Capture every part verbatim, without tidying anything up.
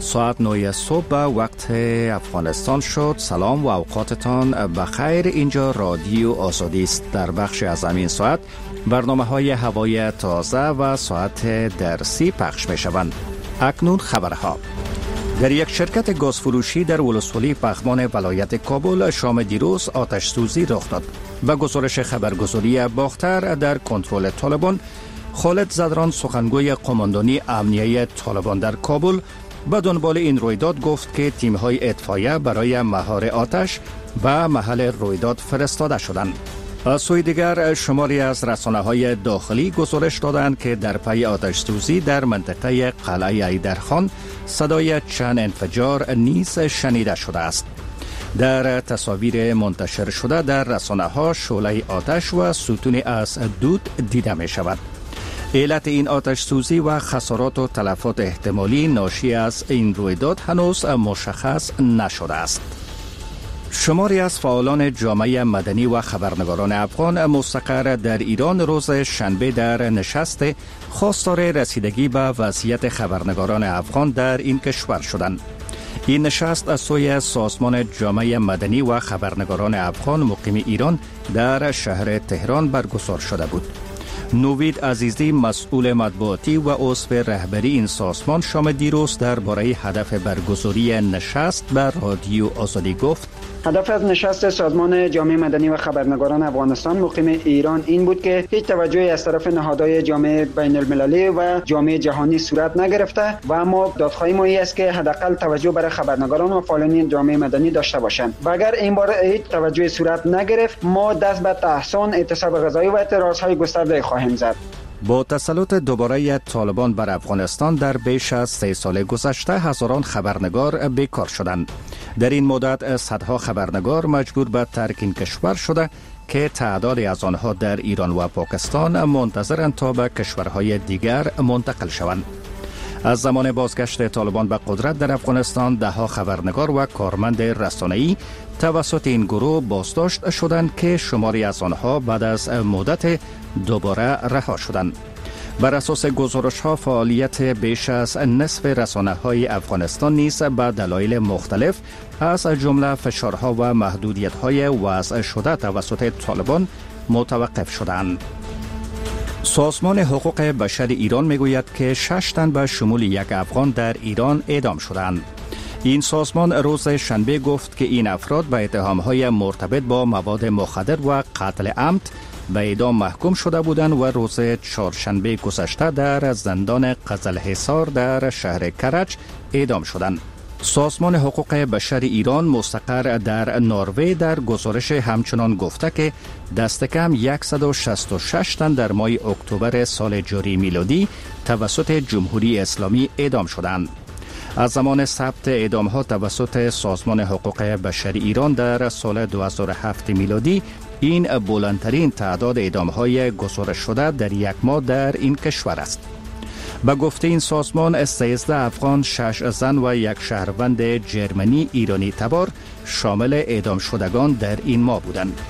ساعت نه صبح وقت افغانستان شد. سلام و اوقاتتان بخیر. اینجا رادیو آزادی است. در بخش از همین ساعت برنامه های هوای تازه و ساعت درسی پخش می شوند. اکنون خبرها. در یک شرکت گازفروشی در ولسوالی پغمان ولایت کابل شام دیروز آتش سوزی رخ داد. به گزارش خبرگزاری باختر در کنترل طالبان، خالد زدران سخنگوی قماندانی امنیه طالبان در کابل به دنبال این رویداد گفت که تیم‌های اطفائیه برای مهار آتش و محل رویداد فرستاده شدند. از سوی دیگر شماری از رسانه‌های داخلی گزارش دادند که در پی آتش سوزی در منطقه قلعه ایدرخان صدای چند انفجار نیز شنیده شده است. در تصاویر منتشر شده در رسانه‌ها شعله آتش و ستونی از دود دیده می شود. علت این آتش سوزی و خسارات و تلفات احتمالی ناشی از این رویداد هنوز مشخص نشده است. شماری از فعالان جامعه مدنی و خبرنگاران افغان مستقر در ایران روز شنبه در نشست خواستار رسیدگی به وضعیت خبرنگاران افغان در این کشور شدند. این نشست از سوی سازمان جامعه مدنی و خبرنگاران افغان مقیم ایران در شهر تهران برگزار شده بود. نوید عزیزی مسئول مطبوعاتی و عضو رهبری این سازمان شام دیروز درباره هدف برگزاری نشست بر رادیو آزادی گفت: هدف از نشست سازمان جامعه مدنی و خبرنگاران افغانستان مقیم ایران این بود که هیچ توجهی از طرف نهادهای جامعه بین المللی و جامعه جهانی صورت نگرفته و اما دادخواهی ما این است که حداقل توجه برای خبرنگاران و فعالان جامعه مدنی داشته باشند. و اگر این بار هیچ توجهی صورت نگرفت، ما دست به تحصن، اعتصاب غذایی و اعتراضهای گسترده خواهیم زد. با تسلط دوباره طالبان بر افغانستان در بیش از سه سال گذشته هزاران خبرنگار بیکار شدند. در این مدت صدها خبرنگار مجبور به ترک این کشور شده که تعدادی از آنها در ایران و پاکستان منتظرند تا به کشورهای دیگر منتقل شوند. از زمان بازگشت طالبان به قدرت در افغانستان دهها خبرنگار و کارمند رسانه‌ای توسط این گروه بازداشت شدند که شماری از آنها بعد از مدت دوباره رها شدند. بر اساس گزارش‌ها فعالیت بیش از نصف رسانه‌های افغانستان نیز به دلایل مختلف از جمله فشارها و محدودیت‌های وضع شده توسط طالبان متوقف شدند. سازمان حقوق بشر ایران میگوید که شش تن به شمول یک افغان در ایران اعدام شدند. این سازمان روز شنبه گفت که این افراد به اتهام‌های مرتبط با مواد مخدر و قتل عمد به اعدام محکوم شده بودند و روز چهارشنبه گذشته در زندان قزلحصار در شهر کرج اعدام شدند. سازمان حقوق بشر ایران مستقر در نروژ در گزارش همچنان گفته که دست کم صد و شصت و شش تن در ماه اکتبر سال جاری میلادی توسط جمهوری اسلامی اعدام شدند. از زمان ثبت اعدام‌ها توسط سازمان حقوق بشر ایران در سال دو هزار و هفت میلادی این بلندترین تعداد اعدام‌های گزارش شده در یک ماه در این کشور است. به گفته این سازمان سیزده افغان، شش زن و یک شهروند جرمنی ایرانی تبار شامل اعدام شدگان در این ماه بودند.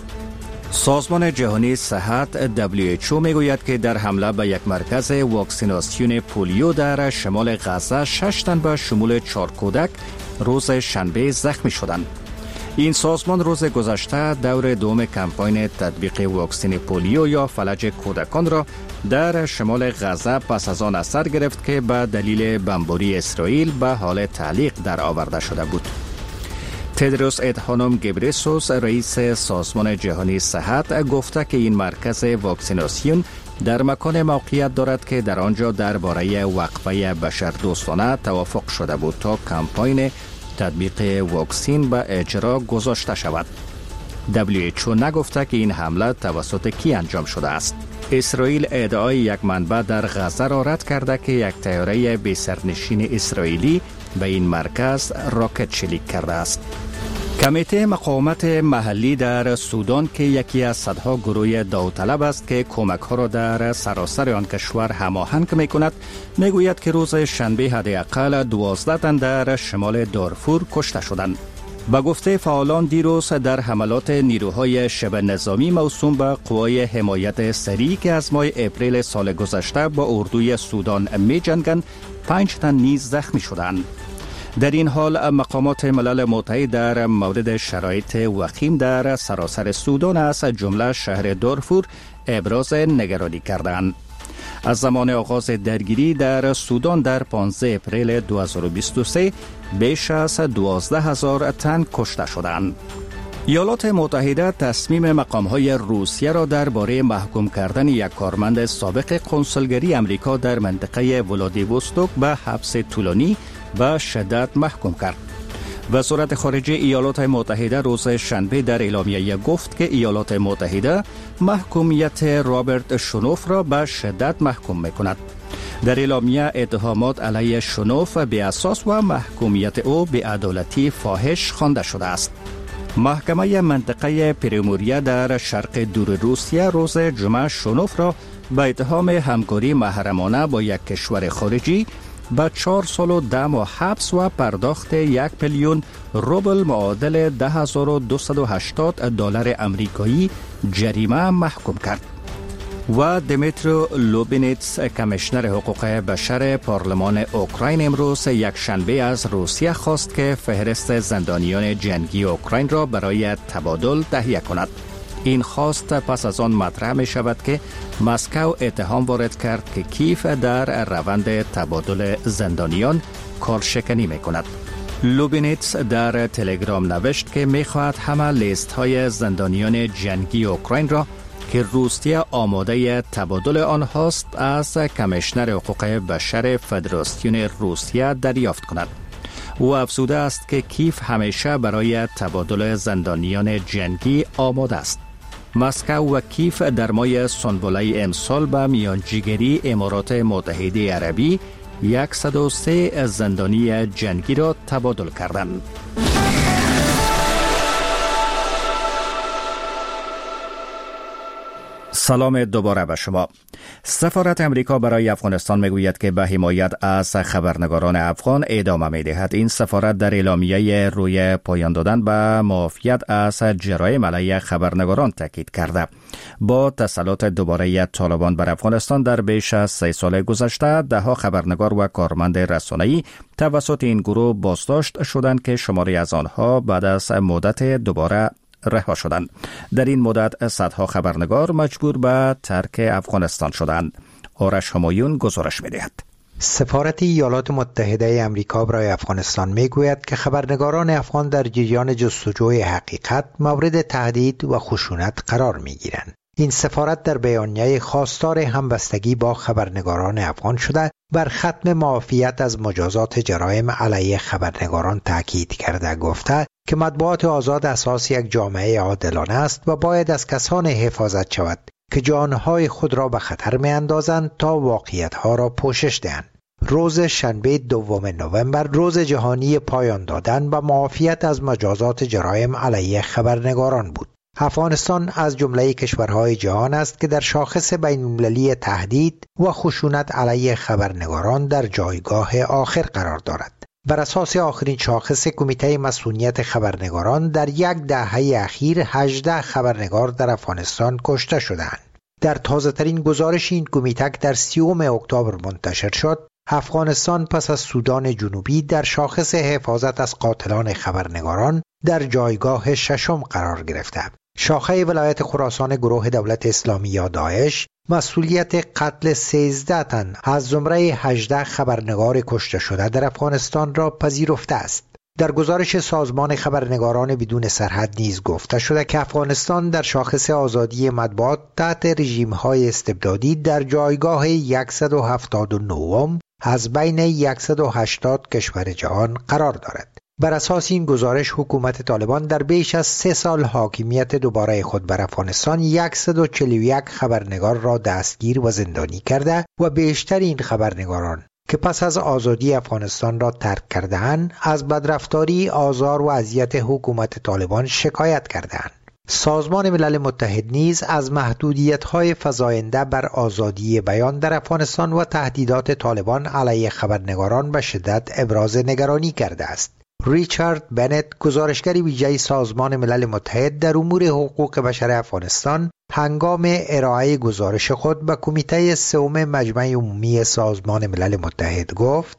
سازمان جهانی صحت دبلیو اچ او میگوید که در حمله به یک مرکز واکسیناسیون پولیو در شمال غزه شش تن به شمول چهار کودک روز شنبه زخمی شدند. این سازمان روز گذشته دور دوم کمپاین تطبیق واکسن پولیو یا فلج کودکان را در شمال غزه پس از آن اثر گرفت که به دلیل بمباری اسرائیل به حال تعلیق در آورده شده بود. تدروس ادهانوم گبریسوس رئیس سازمان جهانی صحت گفته که این مرکز واکسیناسیون در مکان موقعیت دارد که در آنجا درباره وقفه بشردوستانه توافق شده بود تا کمپاین تطبیق واکسین به اجرا گذاشته شود. دبلیو اچ او نگفته که این حمله توسط کی انجام شده است. اسرائیل ادعای یک منبع در غزه را رد کرده که یک طیاره بی سرنشین اسرائیلی به این مرکز راکت شلیک کرده است. کمیته مقاومت محلی در سودان که یکی از صدها گروه داوطلب است که کمک‌ها را در سراسر آن کشور هماهنگ می‌کند، میگوید که روز شنبه حداقل دوازده تن در شمال دارفور کشته شدند. به گفته فعالان دیروز در حملات نیروهای شبه نظامی موسوم به قوای حمایت سریع که از ماه اپریل سال گذشته با اردوی سودان می جنگند، پنج تن نیز زخمی شدند. در این حال مقامات ملل متحد در مورد شرایط وخیم در سراسر سودان از جمله شهر دارفور ابراز نگرانی کردند. از زمان آغاز درگیری در سودان در پانزده اپریل دو هزار و بیست و سه بیش از دوازده هزار تن کشته شدند. ایالات متحده تصمیم مقام‌های روسیه را درباره محکوم کردن یک کارمند سابق کنسولگری امریکا در منطقه ولادیوستوک به حبس طولانی به شدت محکوم کرد. وزارت خارجه ایالات متحده روز شنبه در اعلامیه گفت که ایالات متحده محکومیت رابرت شنوف را به شدت محکوم می‌کند. در اعلامیه اتهامات علیه شنوف بی اساس و محکومیت او به عدالتی فاحش خوانده شده است. محکمه منطقه پریموریا در شرق دور روسیه روز جمعه شنوف را به اتهام همکاری محرمانه با یک کشور خارجی به چهار سال و ده ماه حبس و پرداخت یک میلیون روبل معادل ده هزار و دویست و هشتاد دلار امریکایی جریمه محکوم کرد. و دیمیترو لوبینیتس کمیشنر حقوق بشر پارلمان اوکراین امروز یک شنبه از روسیه خواست که فهرست زندانیان جنگی اوکراین را برای تبادل تهیه کند. این خواست پس از آن مطرح می شود که مسکو اتهام وارد کرد که کیف در روند تبادل زندانیان کارشکنی می کند. لوبینیتس در تلگرام نوشت که می خواهد همه لیست های زندانیان جنگی اوکراین را که روسیه آماده تبادل آنهاست از کمیشنر حقوق بشر فدراسیون روسیه دریافت کند. او افزوده است که کیف همیشه برای تبادل زندانیان جنگی آماده است. مسکو و کیف در ماه سنبله امسال به میانجیگری امارات متحده عربی صد و سه زندانی جنگی را تبادل کردند. سلام دوباره به شما. سفارت امریکا برای افغانستان میگوید که به حمایت از خبرنگاران افغان ادامه میدهد. این سفارت در اعلامیه روی پایان دادن به معافیت از جرایم علیه خبرنگاران تاکید کرده. با تسلط دوباره طالبان بر افغانستان در بیش از سه سال گذشته دهها خبرنگار و کارمند رسانه‌ای توسط این گروه بازداشت شدند که شماری از آنها بعد از مدت دوباره رها شدند. در این مدت صدها خبرنگار مجبور به ترک افغانستان شدند. آرش همایون گزارش می‌دهد. سفارت ایالات متحده آمریکا برای افغانستان میگوید که خبرنگاران افغان در جریان جستجوی حقیقت مورد تهدید و خشونت قرار می‌گیرند. این سفارت در بیانیه خواستار همبستگی با خبرنگاران افغان شده بر ختم معافیت از مجازات جرایم علیه خبرنگاران تاکید کرده گفته که مطبوعات آزاد اساس یک جامعه عادلانه است و باید از کسانی حفاظت شود که جانهای خود را به خطر می اندازند تا واقعیتها را پوشش دهند. روز شنبه دوم نوامبر روز جهانی پایان دادن و معافیت از مجازات جرایم علیه خبرنگاران بود. افغانستان از جمله کشورهای جهان است که در شاخص بین‌المللی تهدید و خشونت علیه خبرنگاران در جایگاه آخر قرار دارد. بر اساس آخرین شاخص کمیته مسئولیت خبرنگاران در یک دهه اخیر هجده خبرنگار در افغانستان کشته شدند. در تازه‌ترین گزارش این کمیته در سیوم اکتبر منتشر شد، افغانستان پس از سودان جنوبی در شاخص حفاظت از قاتلان خبرنگاران در جایگاه ششم قرار گرفته. شاخه ولایت خراسان گروه دولت اسلامی یا داعش مسئولیت قتل سیزده تن از زمره هجده خبرنگار کشته شده در افغانستان را پذیرفته است. در گزارش سازمان خبرنگاران بدون سرحد نیز گفته شده که افغانستان در شاخص آزادی مطبوعات تحت رژیم‌های استبدادی در جایگاه صد و هفتاد و نه از بین صد و هشتاد کشور جهان قرار دارد. بر اساس این گزارش حکومت طالبان در بیش از سه سال حاکمیت دوباره خود بر افغانستان صد و چهل و یک خبرنگار را دستگیر و زندانی کرده و بیشتر این خبرنگاران که پس از آزادی افغانستان را ترک کرده‌اند از بدرفتاری، آزار و اذیت حکومت طالبان شکایت کرده‌اند. سازمان ملل متحد نیز از محدودیت‌های فزاینده بر آزادی بیان در افغانستان و تهدیدات طالبان علیه خبرنگاران به شدت ابراز نگرانی کرده است. ریچارد بنت، گزارشگر ویژه سازمان ملل متحد در امور حقوق بشر افغانستان، هنگام ارائه گزارش خود به کمیته سوم مجمع عمومی سازمان ملل متحد گفت: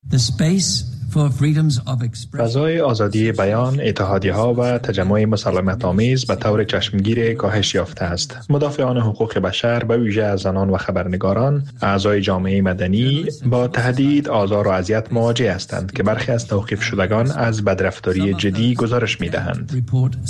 فضای آزادی بیان، اتحادیه‌ها و تجمع مسالمت‌آمیز به طور چشمگیر کاهش یافته است. مدافعان حقوق بشر به ویژه از زنان و خبرنگاران، اعضای جامعه مدنی با تهدید، آزار و اذیت مواجه هستند که برخی از توقیف شدگان از بدرفتاری جدی گزارش می‌دهند.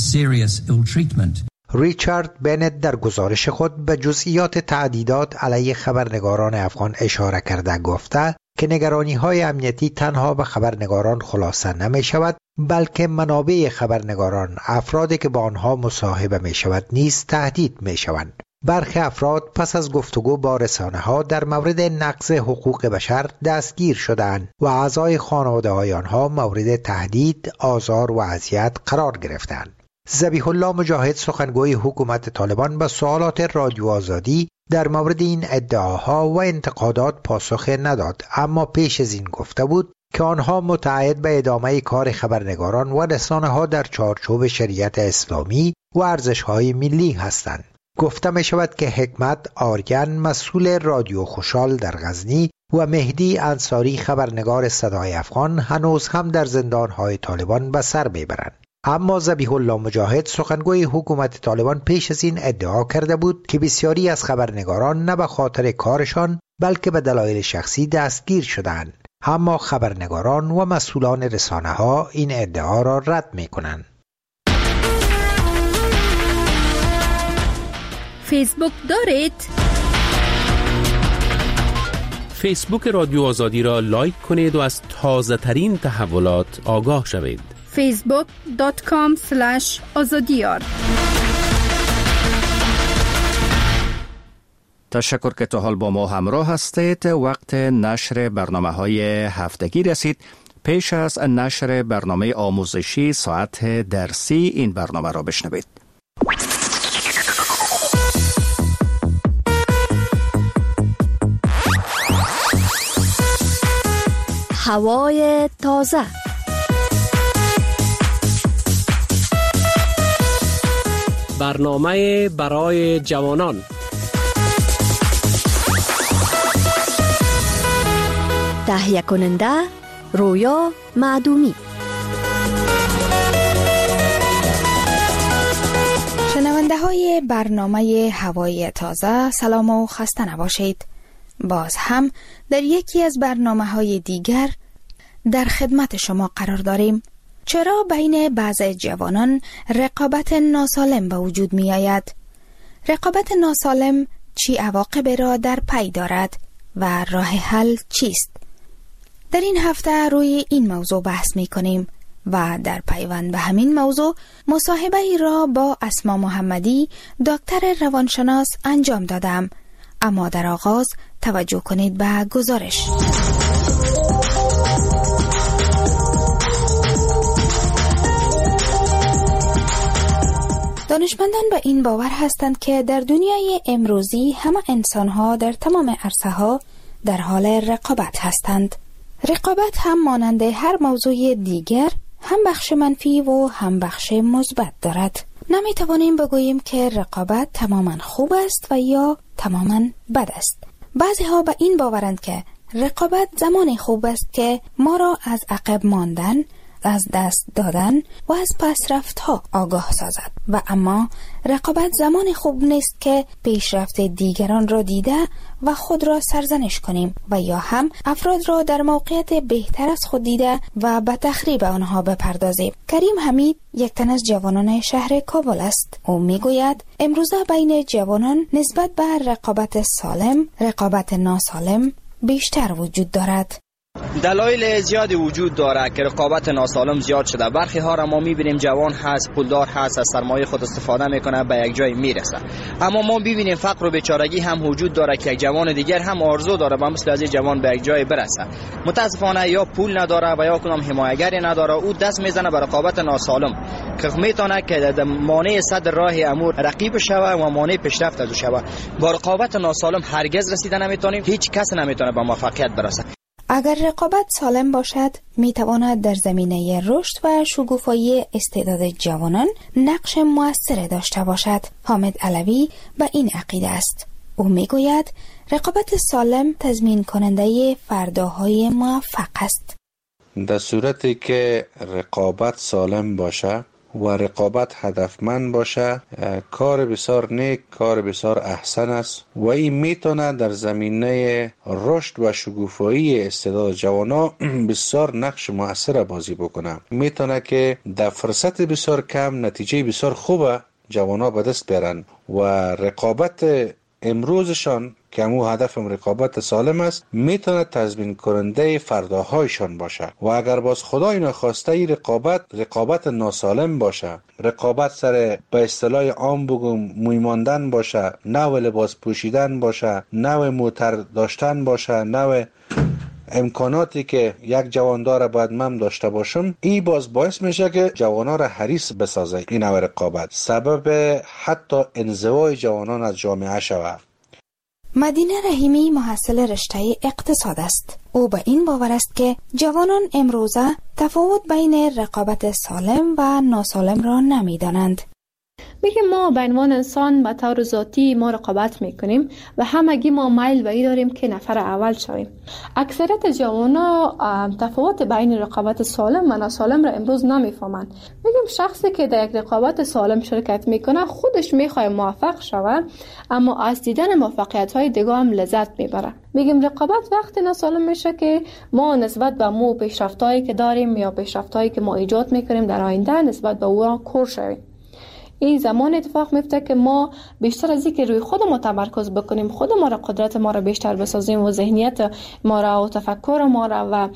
ریچارد بنت در گزارش خود به جزئیات تهدیدات علیه خبرنگاران افغان اشاره کرده گفته که نگرانی‌های امنیتی تنها به خبرنگاران خلاصه نمی شود، بلکه منابع خبرنگاران، افرادی که با آنها مصاحبه می شود نیز تهدید می شوند. برخی افراد پس از گفتگو با رسانه‌ها در مورد نقض حقوق بشر دستگیر شدند و اعضای خانواده‌های آنها مورد تهدید، آزار و اذیت قرار گرفتند. ذبیح الله مجاهد، سخنگوی حکومت طالبان، به سوالات رادیو آزادی در مورد این ادعاها و انتقادات پاسخ نداد، اما پیش از این گفته بود که آنها متعهد به ادامه کار خبرنگاران و رسانه‌ها در چارچوب شریعت اسلامی و ارزش‌های ملی هستند. گفته می شود که حکمت آریان، مسئول رادیو خوشحال در غزنی، و مهدی انصاری، خبرنگار صدای افغان، هنوز هم در زندان‌های طالبان به سر میبرند. اما ذبیح الله مجاهد، سخنگوی حکومت طالبان، پیش از این ادعا کرده بود که بسیاری از خبرنگاران نه به خاطر کارشان بلکه به دلایل شخصی دستگیر شدند. اما خبرنگاران و مسئولان رسانه‌ها این ادعا را رد می‌کنند. فیسبوک دارید؟ فیسبوک رادیو آزادی را لایک کنید و از تازه ترین تحولات آگاه شوید. فیسبوک دات کام اسلش آزادیار. تشکر که تا حال با ما همراه هستید. وقت نشر برنامه های هفتگی رسید. پیش از نشر برنامه آموزشی ساعت درسی این برنامه را بشنوید. هوای تازه. برنامه برای جوانان. تهیه کننده رویا معدومی. شنونده های برنامه هوای تازه، سلام و خسته نباشید. باز هم در یکی از برنامه های دیگر در خدمت شما قرار داریم. چرا بین بعض جوانان رقابت ناسالم به وجود می آید؟ رقابت ناسالم چی عواقب را در پی دارد و راه حل چیست؟ در این هفته روی این موضوع بحث می کنیم و در پیوند به همین موضوع مصاحبه ای را با اسما محمدی، دکتر روانشناس انجام دادم. اما در آغاز توجه کنید به گزارش. دانشمندان به این باور هستند که در دنیای امروزی همه انسان‌ها در تمام عرصه‌ها در حال رقابت هستند. رقابت هم مانند هر موضوع دیگر هم بخش منفی و هم بخش مثبت دارد. نمی‌توانیم بگوییم که رقابت تماماً خوب است و یا تماماً بد است. بعضی‌ها به این باورند که رقابت زمانی خوب است که ما را از عقب ماندن، از دست دادن و از پسرفت‌ها آگاه سازد و اما رقابت زمان خوب نیست که پیشرفت دیگران را دیده و خود را سرزنش کنیم و یا هم افراد را در موقعیت بهتر از خود دیده و به تخریب آنها بپردازیم. کریم حمید یک تن از جوانان شهر کابل است. او میگوید امروزه بین جوانان نسبت به رقابت سالم، رقابت ناسالم بیشتر وجود دارد. دلایل زیادی وجود داره که رقابت ناسالم زیاد شده. برخی ها را ما میبینیم جوان هست، پولدار هست، از سرمایه خود استفاده میکنه، به یک جای میرسه. اما ما ببینیم فقر و بیچارگی هم وجود داره که یک جوان دیگر هم آرزو داره به مثل از جوان به یک جای برسه. متاسفانه یا پول نداره و یا کدام حمایتگری نداره، او دست میزنه به رقابت ناسالم که میتونه که مانع صدر راه امور رقیب شوه و مانع پیشرفت از شوه. با رقابت ناسالم هرگز رسیدن نمیتونیم، هیچ کس نمیتونه به موفقیت برسه. اگر رقابت سالم باشد، می تواند در زمینه رشد و شکوفایی استعداد جوانان نقش مؤثر داشته باشد. حامد علوی به این عقیده است. او میگوید رقابت سالم تضمین کننده فرداهای موفق است. در صورتی که رقابت سالم باشه و رقابت هدفمند باشه، کار بسیار نیک، کار بسیار احسن است و این میتونه در زمینه رشد و شکوفایی استعداد جوانا بسیار نقش مؤثر بازی بکنه. میتونه که در فرصت بسیار کم نتیجه بسیار خوبه جوانا به دست بیارن و رقابت امروزشان که همو هدف رقابت سالم است میتونه تضمین کننده فرداهایشان باشه. و اگر باز خدای نخواسته ای رقابت رقابت ناسالم باشه، رقابت سر به اصطلاح عام بگم موی ماندن باشه، نوع لباس پوشیدن باشه، نوع موتر داشتن باشه، نوع امکاناتی که یک جواندار باید من داشته باشم، این باز باعث میشه که جوانا را حریص بسازه. این نوع رقابت سبب حتی انزوای جوانان از جامعه شود. مدینه رحیمی محصل رشته اقتصاد است. او به این باور است که جوانان امروزه تفاوت بین رقابت سالم و ناسالم را نمی‌دانند. میگه ما به عنوان انسان به طور ذاتی ما رقابت میکنیم و همگی ما میل به این داریم که نفر اول شویم. اکثریت جوانا تفاوت بین رقابت سالم و ناسالم را امروز نمیفهمند. میگیم شخصی که در یک رقابت سالم شرکت میکنه خودش میخواد موفق شود، اما از دیدن موفقیت های دیگه هم لذت میبره. میگیم رقابت وقتی ناسالم میشه که ما نسبت به مو پیشرفتایی که داریم یا پیشرفتایی که ما ایجاد میکنیم در آینده نسبت به او کور شویم. این زمان اتفاق میفته که ما بیشتر از اینکه روی خودمون تمرکز بکنیم، خود ما را قدرت ما را بیشتر بسازیم و ذهنیت ما را و تفکر ما را و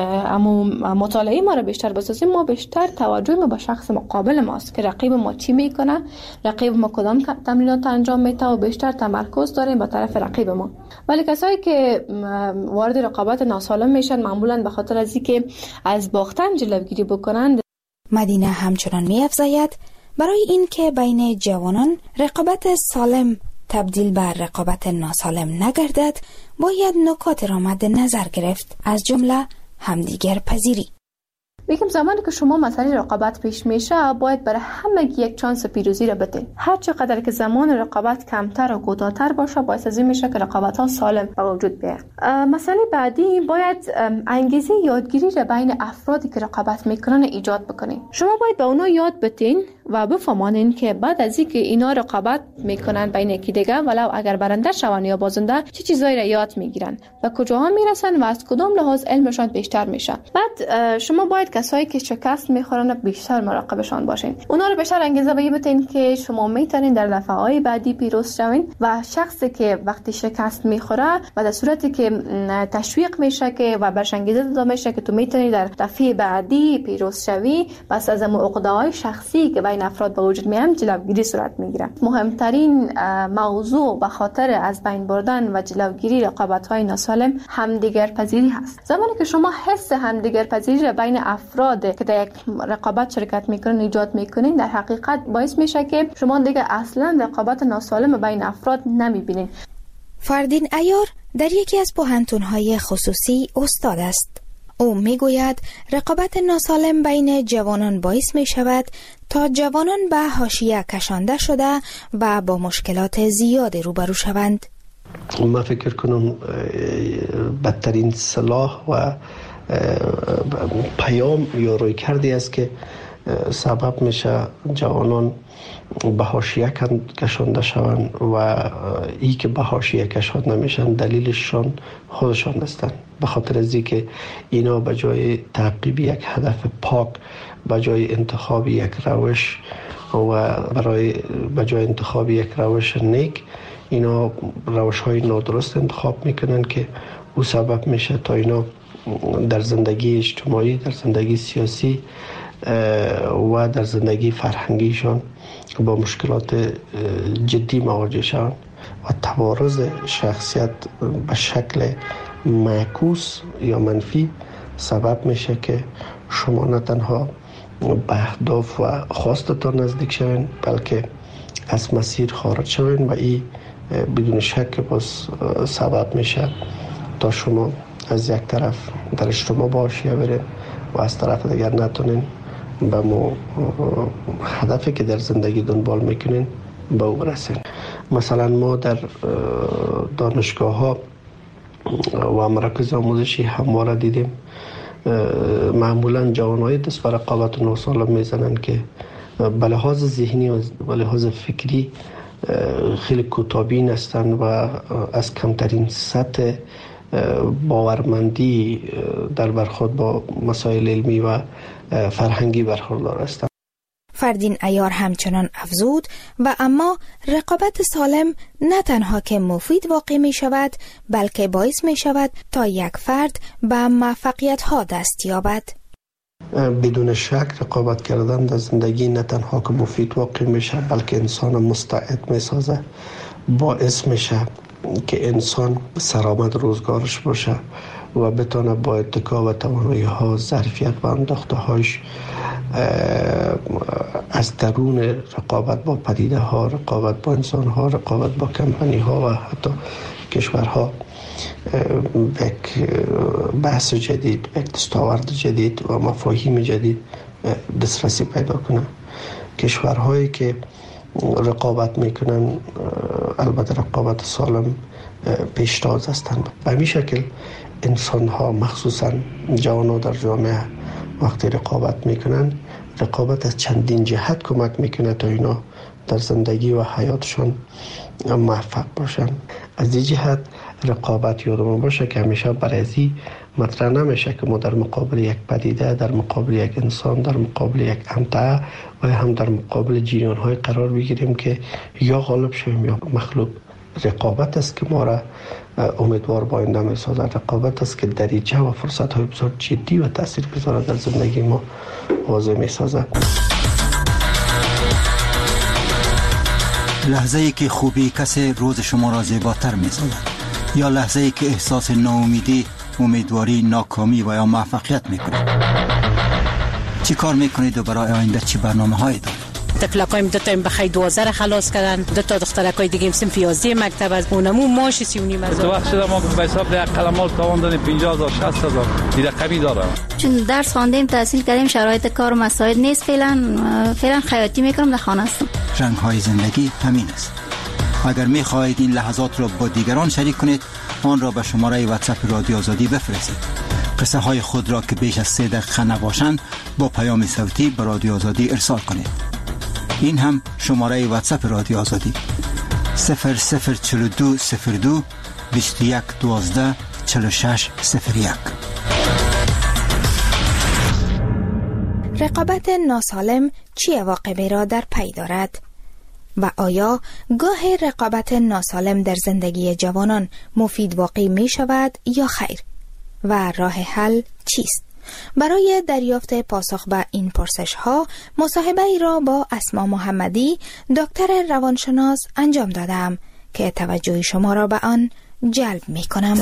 مطالعه ما را بیشتر بسازیم، ما بیشتر توجه ما به شخص مقابل ماست که رقیب ما چی میکنه، رقیب ما کدام تمرینات انجام میده و بیشتر تمرکز داریم به طرف رقیب ما. ولی کسایی که وارد رقابت ناسالم میشن معمولا به خاطر از اینکه از باختن جلوگیری بکنند. مدینه همچنان می‌افزاید برای این که بین جوانان رقابت سالم تبدیل بر رقابت ناسالم نگردد، باید نکات را مد نظر گرفت، از جمله همدیگر پذیری. میگم زمانی که شما مسئله رقابت پیش میشه باید برای همه یک چانس پیروزی را بدین. هر چقدر که زمان رقابت کمتر و کوتاه‌تر باشه باعث از این میشه که رقابت ها سالم به وجود بیاد. مسئله بعدی باید انگیزه یادگیری را بین افرادی که رقابت میکنن ایجاد بکنین. شما باید به اونا یاد بدین و بفهمانین که بعد از اینکه اینا رقابت میکنن بین یکی دیگه، ولو اگر برنده شون یا بازنده، چه چیزایی را یاد میگیرن و کجاها میرسن و از کدام لحاظ علمشان بیشتر میشه. بعد شما باید کسایی که شکست میخورن بیشتر مراقبشان باشین. اونا رو بیشتر انگیزه بدین که شما میتونین در دفعه‌های بعدی پیروز شوین و شخصی که وقتی شکست میخوره و در صورتی که تشویق میشه که و برش انگیزه داده میشه که تو میتونی در دفعه بعدی پیروز شوی، بس از عقده‌های شخصی که بین افراد به وجود میاد جلوگیری صورت میگیره. مهمترین موضوع به خاطر از بین بردن و جلوگیری رقابت‌های ناسالم همدیگر پذیری هست. زمانی که شما حس همدیگر پذیری را بین افراد که در یک رقابت شرکت میکنن ایجاد میکنین، در حقیقت باعث میشه که شما دیگه اصلا رقابت ناسالم بین افراد نمیبینین. فردین عیار در یکی از پوهنتون‌های خصوصی استاد است. او میگوید رقابت ناسالم بین جوانان باعث می شود تا جوانان به حاشیه کشانده شده و با مشکلات زیاد روبرو شوند. من فکر کنم بدترین سلاح و پیام یا روی کردی است که سبب میشه جوانان به حاشیه کشانده شوند و ای که به حاشیه کشانده میشن دلیلشان خودشان هستند. به خاطر از اینکه اینا به جای تعقیب یک هدف پاک، به جای انتخاب یک روش و برای به جای انتخاب یک روش نیک، اینا روش های نادرست انتخاب میکنن که او سبب میشه تا اینا در زندگی اجتماعی، در زندگی سیاسی و در زندگی فرهنگیشان با مشکلات جدی مواجه شوند و توارث شخصیت به شکل معکوس یا منفی سبب میشه که شما نه تنها به اهداف و خواستتان نزدیک شوین، بلکه از مسیر خارج شوین و این بدون شک باز سبب میشه تا شما از یک طرف در اجتماع با حاشیه برین و از طرف دیگر نتونین به مو هدفی که در زندگی دنبال میکنین به او برسین. مثلا ما در دانشگاه ها و مراکز آموزشی همواره دیدیم معمولا جوانای دست به رقابت ناسالم میزنن که به لحاظ ذهنی و به لحاظ فکری خیلی کوتاه‌بین هستند و از کمترین سطح باورمندی در برخورد با مسائل علمی و فرهنگی برخوردار هستند. فردین عیار همچنان افزود و اما رقابت سالم نه تنها که مفید واقع می شود بلکه باعث می شود تا یک فرد به موفقیت ها دست یابد. بدون شک رقابت کردن در زندگی نه تنها که مفید واقع می شود بلکه انسان مستعد می سازه، باعث می شود که انسان سرآمد روزگارش باشه و بتونه با اتکا و توانایی ها ظرفیت و انداخته هاش از درون رقابت با پدیده ها، رقابت با انسان ها، رقابت با کمپانی ها و حتی کشورها به یک بحث جدید، به یک دستاورد جدید و مفاهیم جدید دسترسی پیدا کنه. کشورهایی که رقابت میکنن البته رقابت سالم پیشتاز هستند. به همین شکل انسان ها مخصوصا جوان ها در جامعه وقتی رقابت میکنن، رقابت از چندین جهت کمک میکنه تا اینا در زندگی و حیاتشون موفق باشن. از این جهت رقابت یادمون باشه که همیشه برای ازی مطرح نمیشه که ما در مقابل یک پدیده، در مقابل یک انسان، در مقابل یک امتعه و هم در مقابل جریان های قرار بگیریم که یا غالب شویم یا مغلوب. رقابت است که ما را امیدوار با آینده می‌سازد. رقابت است که دریچه و فرصت‌های بسیار جدی و تاثیرگذار در زندگی ما واضح می‌سازد. لحظه‌ای که خوبی کسی روز شما را زیباتر می‌سازد یا لحظه‌ای که احساس ناامیدی، امیدواری، ناکامی و یا موفقیت می‌کنید. چی کار می‌کنید و برای آینده چی برنامه‌هایی دارید؟ تکلکایم دو تا بخای دوازده خلاص کردن، دو تا دخترکای دیگه صنف یازده مکتب از اونمو ماش سی و نیم هزار. تو وقت شده ما به حساب یک قلمال تاوان دادیم پنجاه هزار شصت هزار دیگه رقمی داره. چون درس خواندیم تحصیل کردیم شرایط کار و مساعد نیست، فعلا فعلا خیاطی میکنم در خانه هستم. رنگ های زندگی همین است. اگر میخواهید این لحظات را با دیگران شریک کنید آن را به شماره واتساپ رادیو آزادی بفرستید. قصه های خود را که بیش از سه دقیقه نباشند با پیام صوتی به رادیو آزادی ارسال کنید. این هم شماره واتساپ رادیو آزادی صفر صفر چهل و دو صفر دو بیست و یک دوازده چهل و شش صفر یک. رقابت ناسالم چه عواقبی را در پی دارد و آیا گاه رقابت ناسالم در زندگی جوانان مفید واقع می شود یا خیر و راه حل چیست؟ برای دریافت پاسخ به این پرسش ها مصاحبه ای را با اسما محمدی دکتر روانشناس انجام دادم که توجه شما را به آن جلب می کنم.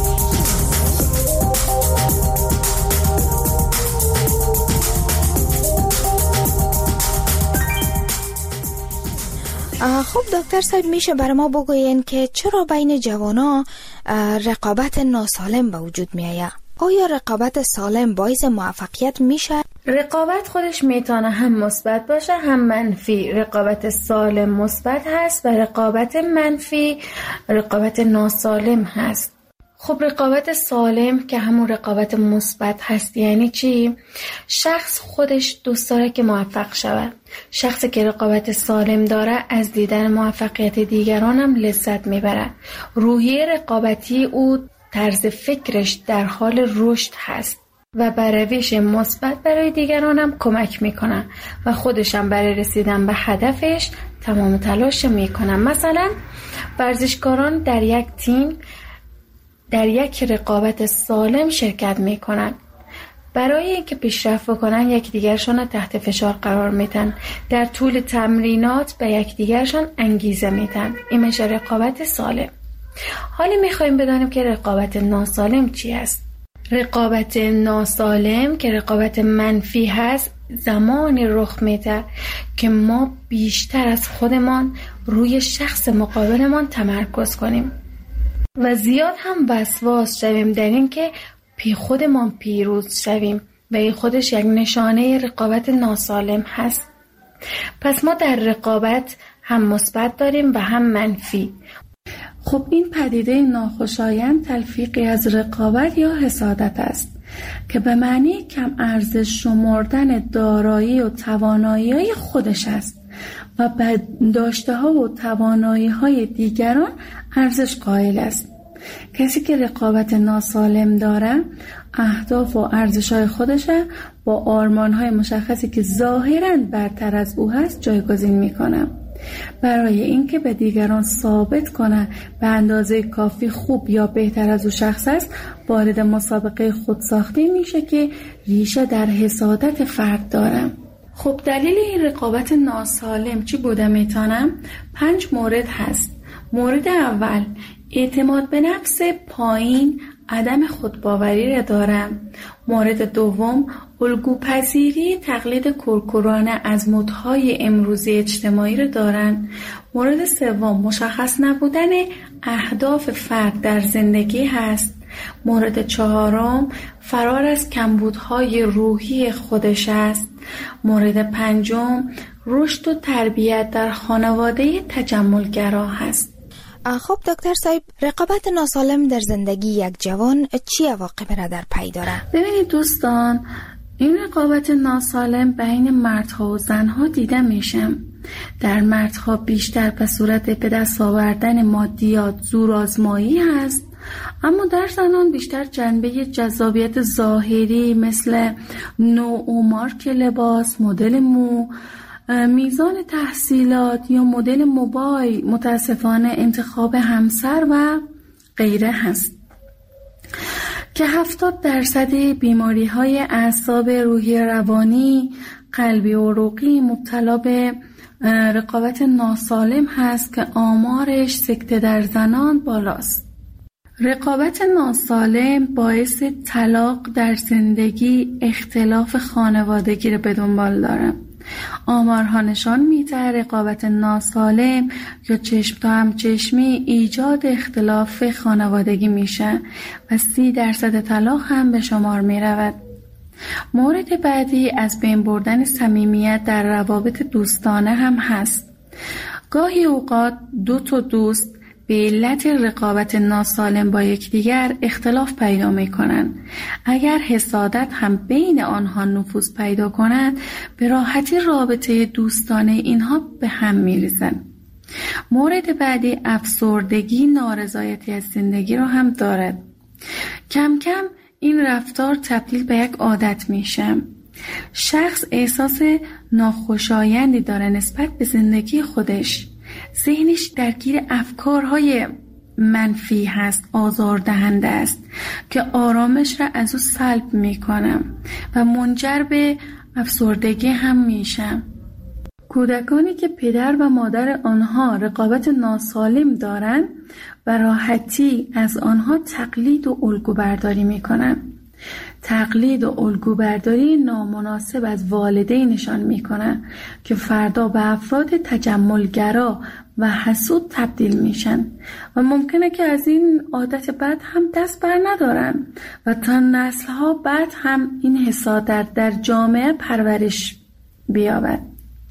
خب دکتر صاحب میشه برای ما بگوین که چرا بین جوانا رقابت ناسالم به وجود می آید؟ آیا رقابت سالم باعث موفقیت میشه؟ رقابت خودش میتونه هم مثبت باشه هم منفی. رقابت سالم مثبت هست و رقابت منفی رقابت ناسالم هست. خب رقابت سالم که همون رقابت مثبت هست یعنی چی؟ شخص خودش دوست داره که موفق شود. شخصی که رقابت سالم داره از دیدن موفقیت دیگران هم لذت میبره. روحیه رقابتی او طرز فکرش در حال رشد هست و به روش مثبت برای دیگران هم کمک میکنه و خودش هم برای رسیدن به هدفش تمام تلاش میکنه. مثلا ورزشکاران در یک تیم در یک رقابت سالم شرکت میکنن. برای اینکه پیشرفت بکنن یک دیگرشان تحت فشار قرار میدن، در طول تمرینات به یک دیگرشان انگیزه میدن. این میشه رقابت سالم. حالا میخوایم بدانیم که رقابت ناسالم چی است. رقابت ناسالم که رقابت منفی هست زمانی رخ میده که ما بیشتر از خودمان روی شخص مقابلمان تمرکز کنیم و زیاد هم وسواس شویم در این که پی خودمان پیروز شویم و این خودش یک نشانه رقابت ناسالم هست. پس ما در رقابت هم مثبت داریم و هم منفی. خب این پدیده ناخوشایند تلفیقی از رقابت یا حسادت است که به معنی کم ارزش شمردن دارایی و توانایی خودش است و به داشته ها و توانایی های دیگران ارزش قائل است. کسی که رقابت ناسالم داره اهداف و ارزش های خودش با آرمان های مشخصی که ظاهراً برتر از او هست جایگزین میکنه. برای اینکه به دیگران ثابت کنه به اندازه کافی خوب یا بهتر از او شخص است، وارد مسابقه خودساختی میشه که ریشه در حسادت فرد داره. خب دلیل این رقابت ناسالم چی بوده میتونم؟ پنج مورد هست. مورد اول، اعتماد به نفس پایین، عدم خودباوری را دارم. مورد دوم، الگوپذیری تقلید کورکورانه از مدهای امروزی اجتماعی را دارند. مورد سوم، مشخص نبودن اهداف فرد در زندگی هست. مورد چهارم، فرار از کمبودهای روحی خودش است. مورد پنجم، رشد و تربیت در خانواده تجملگرا هست. خب دکتر صاحب، رقابت ناسالم در زندگی یک جوان چی عواقب را در پی داره؟ ببینید دوستان، این رقابت ناسالم بین مردها و زنها دیده میشه. در مردها بیشتر به صورت به دست آوردن مادیات، زورآزمایی هست، اما در زنان بیشتر جنبه جذابیت ظاهری مثل نوع و مارک لباس، مدل مو، میزان تحصیلات یا مدل موبایل، متاسفانه انتخاب همسر و غیره هست که هفتاد درصد بیماری های اعصاب، روحی، روانی، قلبی و عروقی مبتلا به رقابت ناسالم هست که آمارش سکته در زنان بالاست. رقابت ناسالم باعث طلاق در زندگی، اختلاف خانوادگی رو به دنبال داره. آمارها نشان میده رقابت ناسالم یا چشم تا هم چشمی ایجاد اختلاف خانوادگی میشه و سی درصد طلاق هم به شمار میرود. مورد بعدی از بین بردن صمیمیت در روابط دوستانه هم هست. گاهی اوقات دو تا دوست به علت رقابت ناسالم با یکدیگر اختلاف پیدا می‌کنند. اگر حسادت هم بین آنها نفوذ پیدا کند، به راحتی رابطه دوستانه اینها به هم می‌ریزند. مورد بعدی افسردگی، نارضایتی از زندگی را هم دارد. کم کم این رفتار تبدیل به یک عادت میشه. شخص احساس ناخوشایندی داره نسبت به زندگی خودش. ذهنش درگیر افکارهای منفی هست، آزاردهنده است که آرامش را از او سلب میکنه و منجر به افسردگی هم میشه. کودکانی که پدر و مادر آنها رقابت ناسالم دارند و راحتی از آنها تقلید و الگو برداری میکنن. تقلید و الگو برداری نامناسب از والدینشان میکنن که فردا به افراد تجملگرا و حسود تبدیل میشن و ممکنه که از این عادت بد هم دست بر ندارن و تا نسلها بعد هم این حسادت در جامعه پرورش بیابد.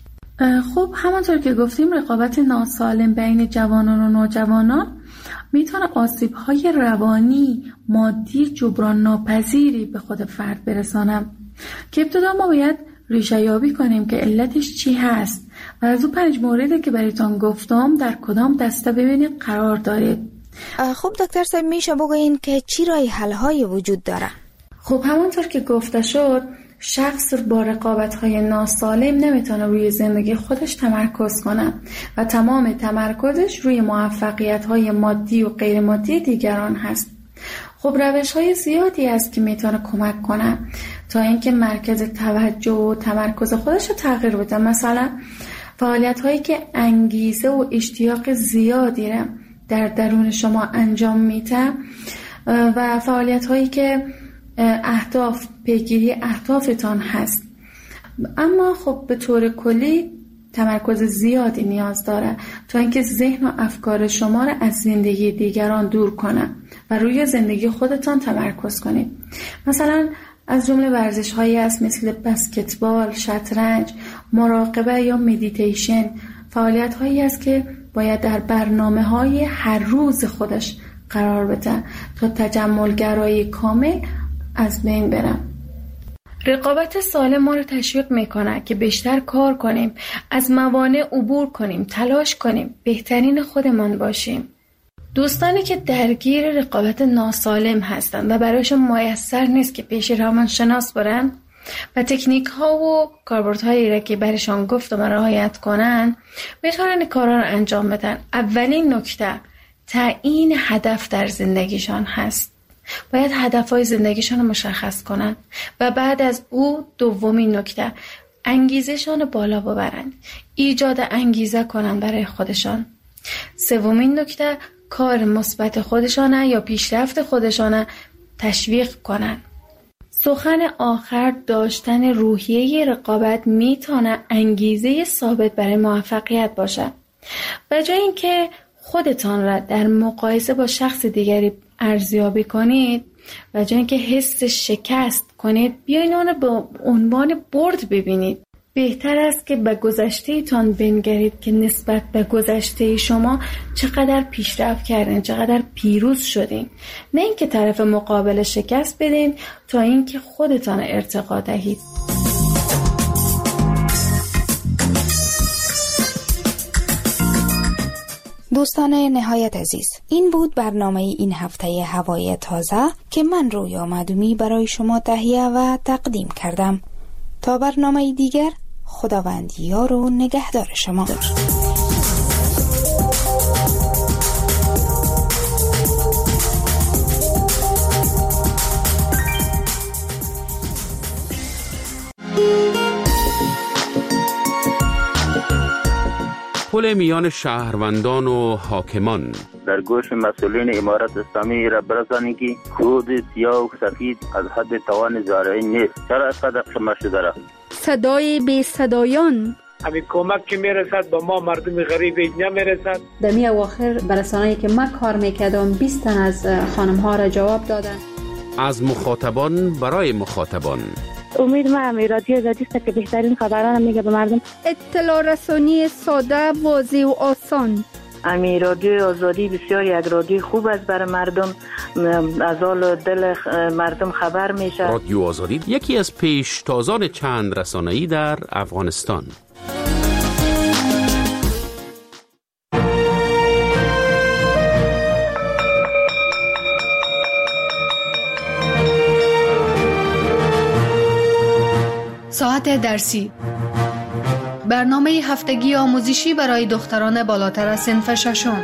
خب همانطور که گفتیم رقابت ناسالم بین جوانان و نوجوانان میتونه آسیب‌های روانی، مادی، جبران ناپذیری به خود فرد برسانه که ابتدا ما باید ریشه یابی کنیم که علتش چی هست و از اون پنج موردی که برایتان گفتم در کدام دسته ببینید قرار دارید. خب دکتر صاحب میشه بگوین که چی راه حل‌های وجود داره؟ خب همانطور که گفته شد، شخص با رقابت‌های ناسالم نمیتونه روی زندگی خودش تمرکز کنه و تمام تمرکزش روی موفقیت‌های مادی و غیر مادی دیگران هست. خب روش‌های زیادی هست که میتونه کمک کنه تا اینکه مرکز توجه و تمرکز خودش رو تغییر بده. مثلا فعالیت‌هایی که انگیزه و اشتیاق زیادی رو در درون شما انجام میده و فعالیت‌هایی که اهداف، پیگیری اهدافتان هست. اما خب به طور کلی تمرکز زیادی نیاز داره تا اینکه ذهن و افکار شما را از زندگی دیگران دور کنه و روی زندگی خودتان تمرکز کنید. مثلا از جمله ورزش هایی هست مثل بسکتبال، شطرنج، مراقبه یا مدیتیشن فعالیت هایی است که باید در برنامه های هر روز خودش قرار بده تا تجملگرایی کامل از بین برم. رقابت سالم ما رو تشویق میکنه که بیشتر کار کنیم، از موانع عبور کنیم، تلاش کنیم، بهترین خودمان باشیم. دوستانی که درگیر رقابت ناسالم هستند و برایشون میسر نیست که پیش روانشناس برن و تکنیک ها و کاربردهایی را که برایشان گفتم رعایت کنن، میتونن کارا رو انجام بدن. اولین نکته تعیین هدف در زندگیشان هست. باید هدفهای زندگیشان رو مشخص کنن و بعد از او دومین نکته انگیزشان بالا ببرند، ایجاد انگیزه کنن برای خودشان. سومین نکته کار مثبت خودشانه یا پیشرفت خودشانه تشویق کنن. سخن آخر داشتن روحیه رقابت میتونه انگیزه ثابت برای موفقیت باشه. به جای اینکه خودتان را در مقایسه با شخص دیگری ارزیابی کنید و جای اینکه حس شکست کنید، بیاین آن به عنوان برد ببینید. بهتر است که به گذشته تان بنگرید که نسبت به گذشته شما چقدر پیشرفت کردین، چقدر پیروز شدین، نه اینکه طرف مقابل شکست بدین تا اینکه خودتان ارتقا دهید. دوستان نهایت عزیز، این بود برنامه این هفته هوای تازه که من رویا مدومی برای شما تهیه و تقدیم کردم. تا برنامه دیگر، خداوند یار و نگهدار شما. پل میان شهروندان و حاکمان. در گوش مسئولین امارت اسلامی را برسانی که خود سیاه و سفید از حد توان زارعی نیست. چرا اینقدر شما شده را؟ صدای بی صدایان. همین کمک که میرسد با ما مردم غریب نمیرسد. در می اواخر برسانه‌ای که من کار میکردم بیست تن از خانم ها را جواب دادن. از مخاطبان برای مخاطبان. امید ما هم رادیو آزادی است که بهترین خبران میگه به مردم. اطلاع رسانی ساده، واضح و آسان. امی رادیو آزادی بسیار یک رادیو خوب است برای مردم، از حال دل مردم خبر میشه. رادیو آزادی یکی از پیشتازان چند رسانه‌ای در افغانستان. ساعت درسی، برنامه هفتگی آموزشی برای دختران بالاتر از صنف ششم.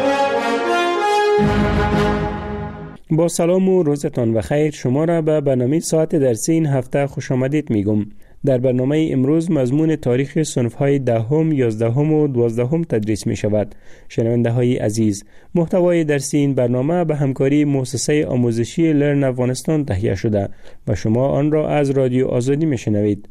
با سلام و روزتان بخیر. شما را به برنامه ساعت درسی این هفته خوش آمدید میگم. در برنامه امروز مضمون تاریخ صنف‌های دهم، یازدهم و دوازدهم تدریس می شود. شنونده های عزیز، محتوای درسی این برنامه به همکاری مؤسسه آموزشی لرن افغانستان تهیه شده و شما آن را از رادیو آزادی می شنوید.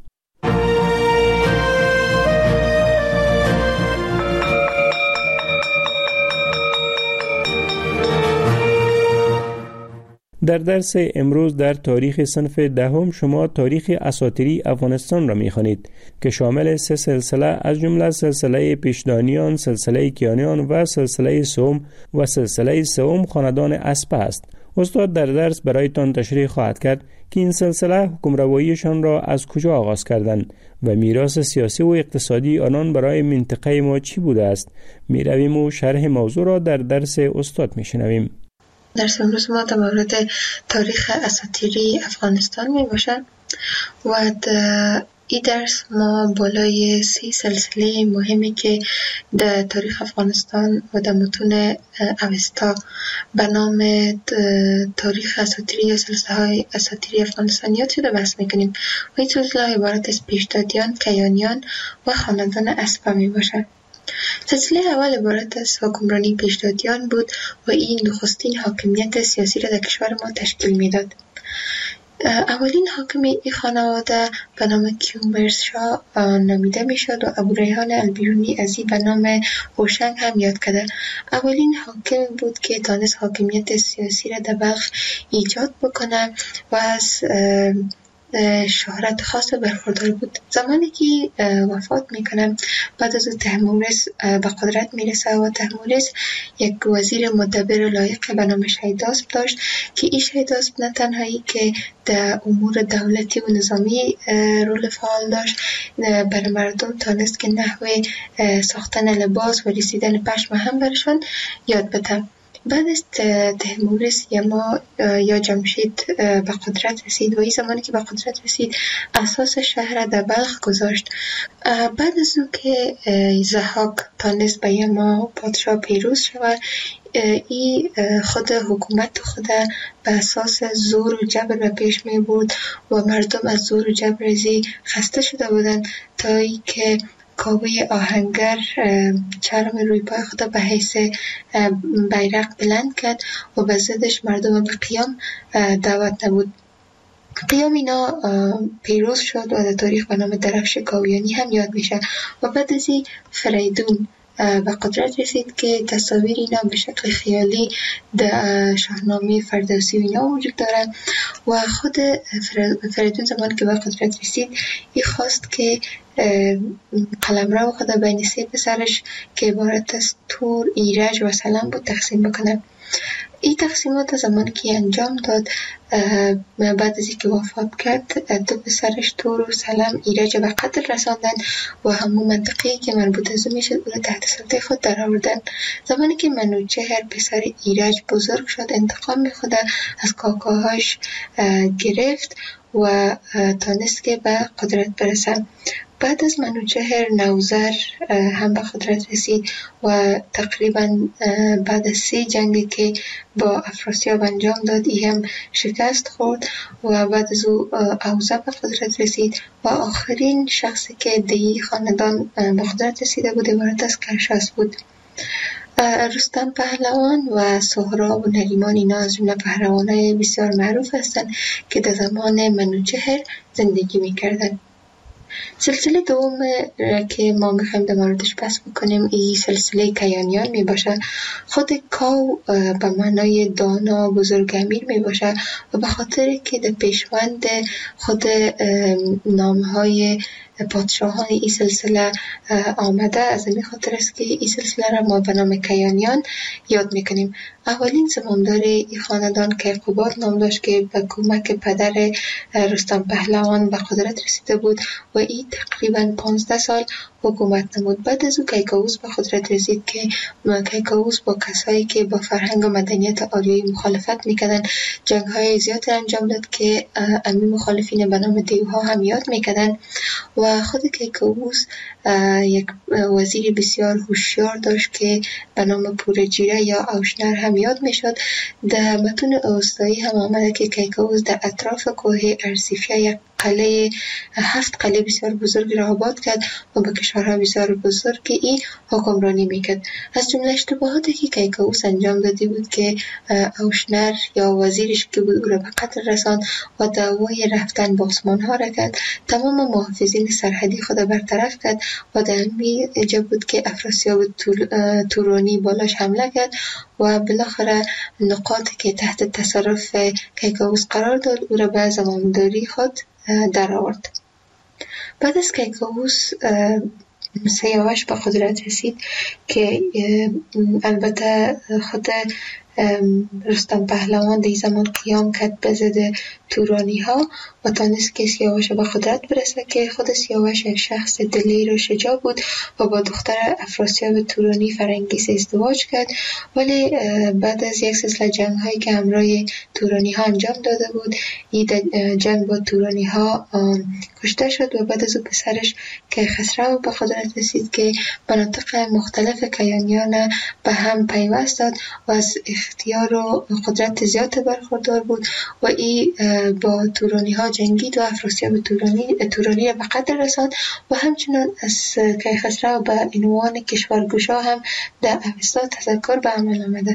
در درس امروز در تاریخ صنف دهم شما تاریخ اساطیری افغانستان را می‌خوانید که شامل سه سلسله از جمله سلسله پیشدانیان، سلسله کیانیان و سلسله سوم و سلسله سوم خاندان اسپه است. استاد در درس برایتان تشریح خواهد کرد که این سلسله حکمرواییشان را از کجا آغاز کردند و میراث سیاسی و اقتصادی آنان برای منطقه ما چی بوده است. میرویم و شرح موضوع را در درس استاد میشنویم. درس امروز ما در مورد تاریخ اساطیری افغانستان می باشد و در این درس ما بالای سی سلسله مهمی که در تاریخ افغانستان و در متون اوستا به نام تاریخ اساطیری یا سلسله های اساطیری افغانستان یاد شده بحث میکنیم و این سلسله های عبارت از پیشدادیان، کیانیان و خاندان اسپه می باشد. سلسله اول عبارت از حکمرانی پیشدادیان بود و این نخستین حاکمیت سیاسی را در کشور ما تشکیل میداد. اولین حاکم این خانواده به نام کیومرث شاه نامیده میشد و ابو ریحان البیرونی از این به نام هوشنگ هم یاد کرده. اولین حاکم بود که تانست حاکمیت سیاسی را در بلخ ایجاد بکنه و از شهرت خاص برخوردار بود. زمانی که وفات میکنم بعد از تحمورس به قدرت میرسه و تحمورس یک وزیر مدبر لایق به نام شیداسپ داشت که این شیداسپ نه تنهایی که در امور دولتی و نظامی رول فعال داشت، بر مردم تانست که نحوه ساختن لباس و رسیدن پشم هم برشان یاد بده. بعد از تحمورس یما یا جمشید به قدرت رسید و این زمانی که به قدرت رسید اساس شهر در بلخ گذاشت. بعد از او که ضحاک تانست به یما پادشاه پیروز شود، ای خود حکومت خود به اساس زور و جبر به پیش می برد و مردم از زور و جبر ازی خسته شده بودند تا ای که کاوه آهنگر چرم روی پای خود به حیث بیرق بلند کرد و به ضدش مردم به قیام دعوت نمود. قیام اینا پیروز شد و در تاریخ به نام درفش کاویانی هم یاد میشه و بعد از این فریدون به قدرت رسید که تصاویر اینا به شکل خیالی در شاهنامه فردوسی و اینا وجود دارن و خود فریدون زمان که به قدرت رسید ای خواست که قلمرو خود بین سه پسرش که عبارت از تور، ایرج و سلم بود تقسیم بکنه. این تقسیمات زمانی که انجام داد بعد از اینکه وفات کرد دو پسرش تور و سلم ایرج به قتل رساندن و همون منطقه‌ای که مربوط از او میشد او را تحت سلطه خود در آوردن. زمانی که منوچهر پسر ایرج بزرگ شد انتقام خود از کاکاهاش گرفت و تانست که به قدرت برسه. بعد از منوچهر نوذر هم به قدرت رسید و تقریبا بعد از سه جنگی که با افراسیاب انجام داد ای هم شکست خورد و بعد از او اوزه به قدرت رسید و آخرین شخصی که دی خاندان به قدرت رسیده بود عبارت از کرشاس بود. رستم پهلوان و سهراب و نریمان اینا از جمله پهلوانای بسیار معروف هستند که در زمان منوچهر زندگی میکردن. سلسله دوم که ما میخوایم در موردش بحث بکنیم این سلسله کیانیان می باشه. خود کاو به معنای دانا بزرگ امیر می باشه و به خاطر که در پیشوند خود نامهای پادشاهان این سلسله آمده از این خاطر است که این سلسله را ما به نام کیانیان یاد میکنیم. اولین زمامدار این خاندان کیقوباد نام داشت که به کمک پدر رستم پهلوان به قدرت رسیده بود و این تقریبا پانزده سال حکومت نمود. بعد از او کیکاووس به قدرت رسید که کیکاووس با کسایی که با فرهنگ و مدنیت آریایی مخالفت میکردن جنگ های زیاد انجام داد که امی مخالفین به نام دیوها هم یاد میکردن و خود کیکاووس یک وزیر بسیار هوشیار داشت که به نام پورجیره یا اوشنر هم یاد میشد. در متون اوستایی هم آمده که کیکاووس در اطراف کوه ارسیفیا یک قلعه هفت قلعه بسیار بزرگ را آباد کرد و به کشورها بسیار بزرگ که این حکمرانی میکرد. از جمله اشتباهاتی که کیکاووس انجام داده بود که اوشنر یا وزیرش که بود او را به قتل رساند و دعوای رفتن به آسمان ها را کرد. تمام محافظین سرحدی خود برطرف کرد و در می اینجا بود که افراسیاب تورانی بالاش حمله کرد و بالاخره نقاطی که تحت تصرف کیکاووس قرار داد او را به زمامداری خود در آورد. بعد از کیکاووس سیاوش به قدرت رسید که البته خود رستم پهلوان در زمان قیام کرد به ضد تورانی ها و تانست که سیاوش به قدرت برسه که خود سیاوش یک شخص دلیر و شجاع بود و با دختر افراسیاب تورانی فرنگیس ازدواج کرد، ولی بعد از یک سلسله جنگ هایی که همراه تورانی ها انجام داده بود این جنگ با تورانی ها کشته شد و بعد از او پسرش کیخسرو به قدرت رسید که مناطق مختلف کیانیان به هم پیوست داد و از اختیار و قدرت زیاد برخوردار بود و این با تورانی ها جنگید و افراسیاب تورانی تورانی را به قتل رساند و همچنان از کیخسرو به عنوان کشورگشا هم در اوستا تذکر به عمل آمده.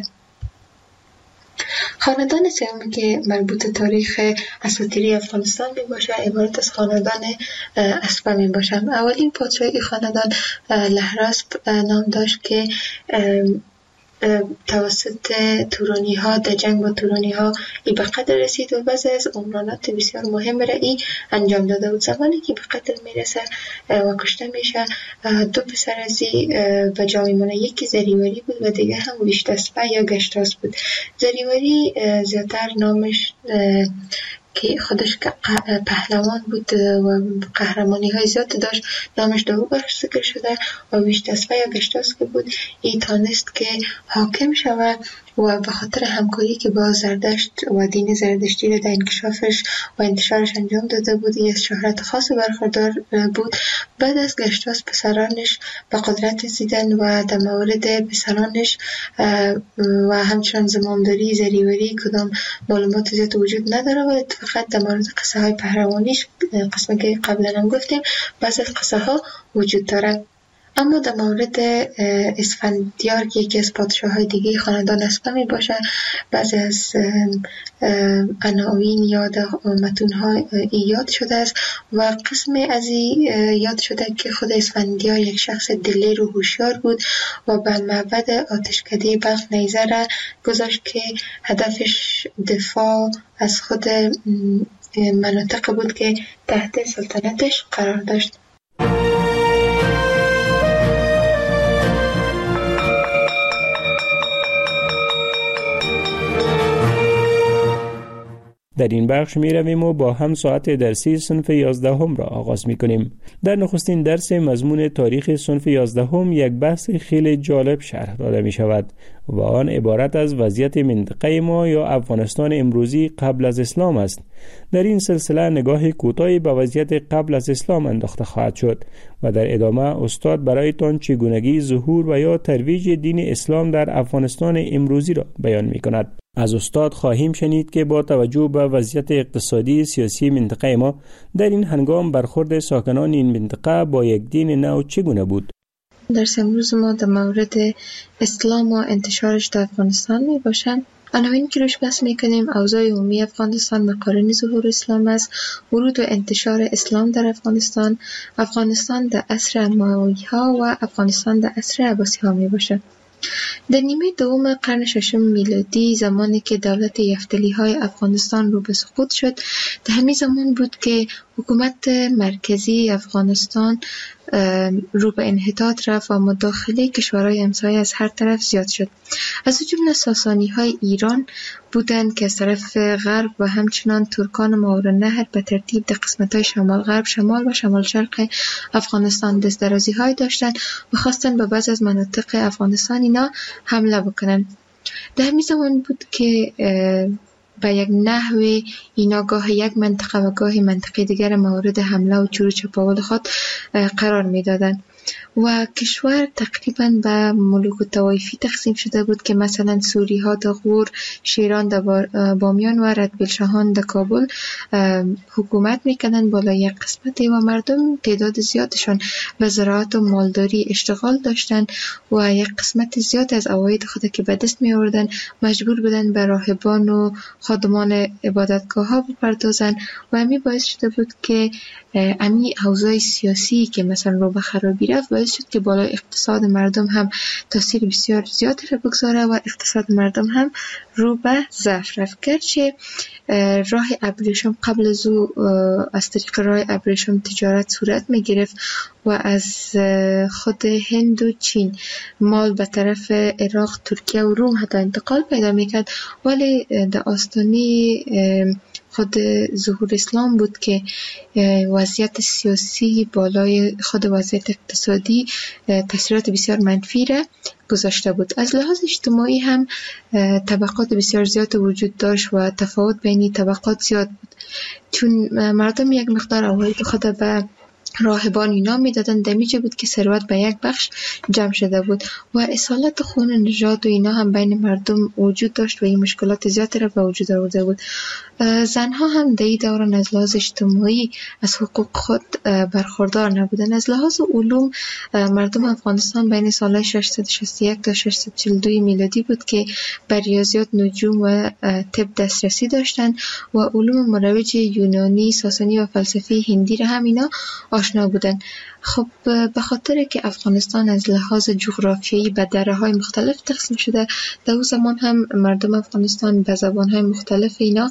خاندان سومی که مربوط تاریخ اساطیری افغانستان می باشه عبارت از خاندان اسپه می باشه. اولین پادشاه این خاندان لهراسپ نام داشت که توسط تورانی ها در جنگ با تورانی ها ای به قتل رسید و بعضی از عمرانات بسیار مهم را ای انجام داده بود. زمانی که به قتل میرسه و کشته میشه، دو پسر از ای به جا میمونه، یکی زریوری بود و دیگه هم ویشتسپه یا گشتاس بود. زریوری زیادتر نامش که خودش پهلوان بود و قهرمانی های زیاد داشت، نامش دو بخش ذکر شده و ویشتسپه یا گشتاس که بود ای تانست که حاکم شود و به خاطر همکاری که با زردشت و دین زردشتی را در انکشافش و انتشارش انجام داده بود ای از شهرت خاص برخوردار بود. بعد از گشتاس پسرانش به قدرت رسیدن و در مورد پسرانش و همچنان زمامداری زریوری کدام معلومات زیاد وجود نداره و فقط در مورد قصه های پهلوانیش، قسمه که قبلا هم گفتیم، بعض از قصه ها وجود داره. اما در مورد اسفندیار که یکی از پادشاه های دیگه خاندان اسپه می باشه، بعضی از عناوین یا متون ها یاد شده است و قسم از یاد شده که خود اسفندیار یک شخص دلیر و هوشیار بود و به معبد آتشکده بلخ نیزه را گذاشت که هدفش دفاع از خود مناطق بود که تحت سلطنتش قرار داشت. در این بخش می رویم و با هم ساعت درسی صنف یازدهم را آغاز می کنیم. در نخستین درس مضمون تاریخ صنف یازدهم یک بحث خیلی جالب شرح داده می شود و آن عبارت از وضعیت منطقه ما یا افغانستان امروزی قبل از اسلام است. در این سلسله نگاه کوتاهی به وضعیت قبل از اسلام انداخته خواهد شد و در ادامه استاد برایتان چگونگی ظهور و یا ترویج دین اسلام در افغانستان امروزی را بیان می کند. از استاد خواهیم شنید که با توجه به وضعیت اقتصادی سیاسی منطقه ما در این هنگام برخورد ساکنان این منطقه با یک دین نو چگونه بود. درس امروز ما در مورد اسلام و انتشارش در افغانستان می باشد. عناوینی که روش بحث میکنیم اوضاع عمومی افغانستان، مقارن ظهور اسلام است، ورود و انتشار اسلام در افغانستان، افغانستان در عصر اموی ها و افغانستان در عصر عباسی ها می باشد. در نیمه دوم قرن ششم میلادی، زمانی که دولت یفتلی های افغانستان رو به سقوط شد، در همین زمان بود که حکومت مرکزی افغانستان رو به انحطاط رفت و مداخله کشورهای همسایه از هر طرف زیاد شد. از جمله ساسانی های ایران بودند که از طرف غرب و همچنان ترکان ماورالنهر به ترتیب در قسمت‌های شمال غرب، شمال و شمال شرق افغانستان دست درازی های داشتند و خواستند به بعض از مناطق افغانستان اینا حمله بکنند. در همین زمان بود که به یک نحوی اینا گاه یک منطقه و گاه منطقه دیگر مورد حمله و چور و چپاول خود قرار می دادن و کشور تقریبا به ملوک و طوایفی تقسیم شده بود که مثلا سوری ها در غور، شیران در بامیان و ردبیلشاهان در کابل حکومت میکنن بالا یک قسمتی و مردم تعداد زیادشان به زراعت و مالداری اشتغال داشتن و یک قسمت زیاد از عواید خود که به دست می آوردن مجبور بودن به راهبان و خادمان عبادتگاه ها بپردازن و همین باعث شده بود که امی اوضاع سیاسی که مثلا رو به خرابی رفت باعث شد که بالای اقتصاد مردم هم تاثیر بسیار زیادی را بگذاره و اقتصاد مردم هم رو به ضعف رفت. گرچه راه ابریشم قبل از او از طریق راه ابریشم تجارت صورت می گرفت و از خود هند و چین مال به طرف عراق، ترکیه و روم حتی انتقال پیدا می کرد، ولی در آستانه خود ظهور اسلام بود که وضعیت سیاسی بالای خود وضعیت اقتصادی تاثیرات بسیار منفی را گذاشته بود. از لحاظ اجتماعی هم طبقات بسیار زیاد وجود داشت و تفاوت بین طبقات زیاد بود، چون مردم یک مقدار عواید خود به راهبان اینا میدادن. دمیجه بود که ثروت به یک بخش جمع شده بود و اصالت خون نژاد و اینا هم بین مردم وجود داشت و این مشکلات زیادی را به وجود آورده بود. زنها هم در این دوران از لحاظ اجتماعی از حقوق خود برخوردار نبودن. از لحاظ علوم مردم افغانستان بین سال ششصد و شصت و یک تا ششصد و چهل و دو میلادی بود که بر ریاضیات، نجوم و طب دسترسی داشتن و علوم مروج یونانی، ساسانی و فلسفه هندی را هم اینا آشنا بودن. خب به خاطر که افغانستان از لحاظ جغرافیایی به دره‌های مختلف تقسیم شده، در اون زمان هم مردم افغانستان به زبان‌های مختلف اینا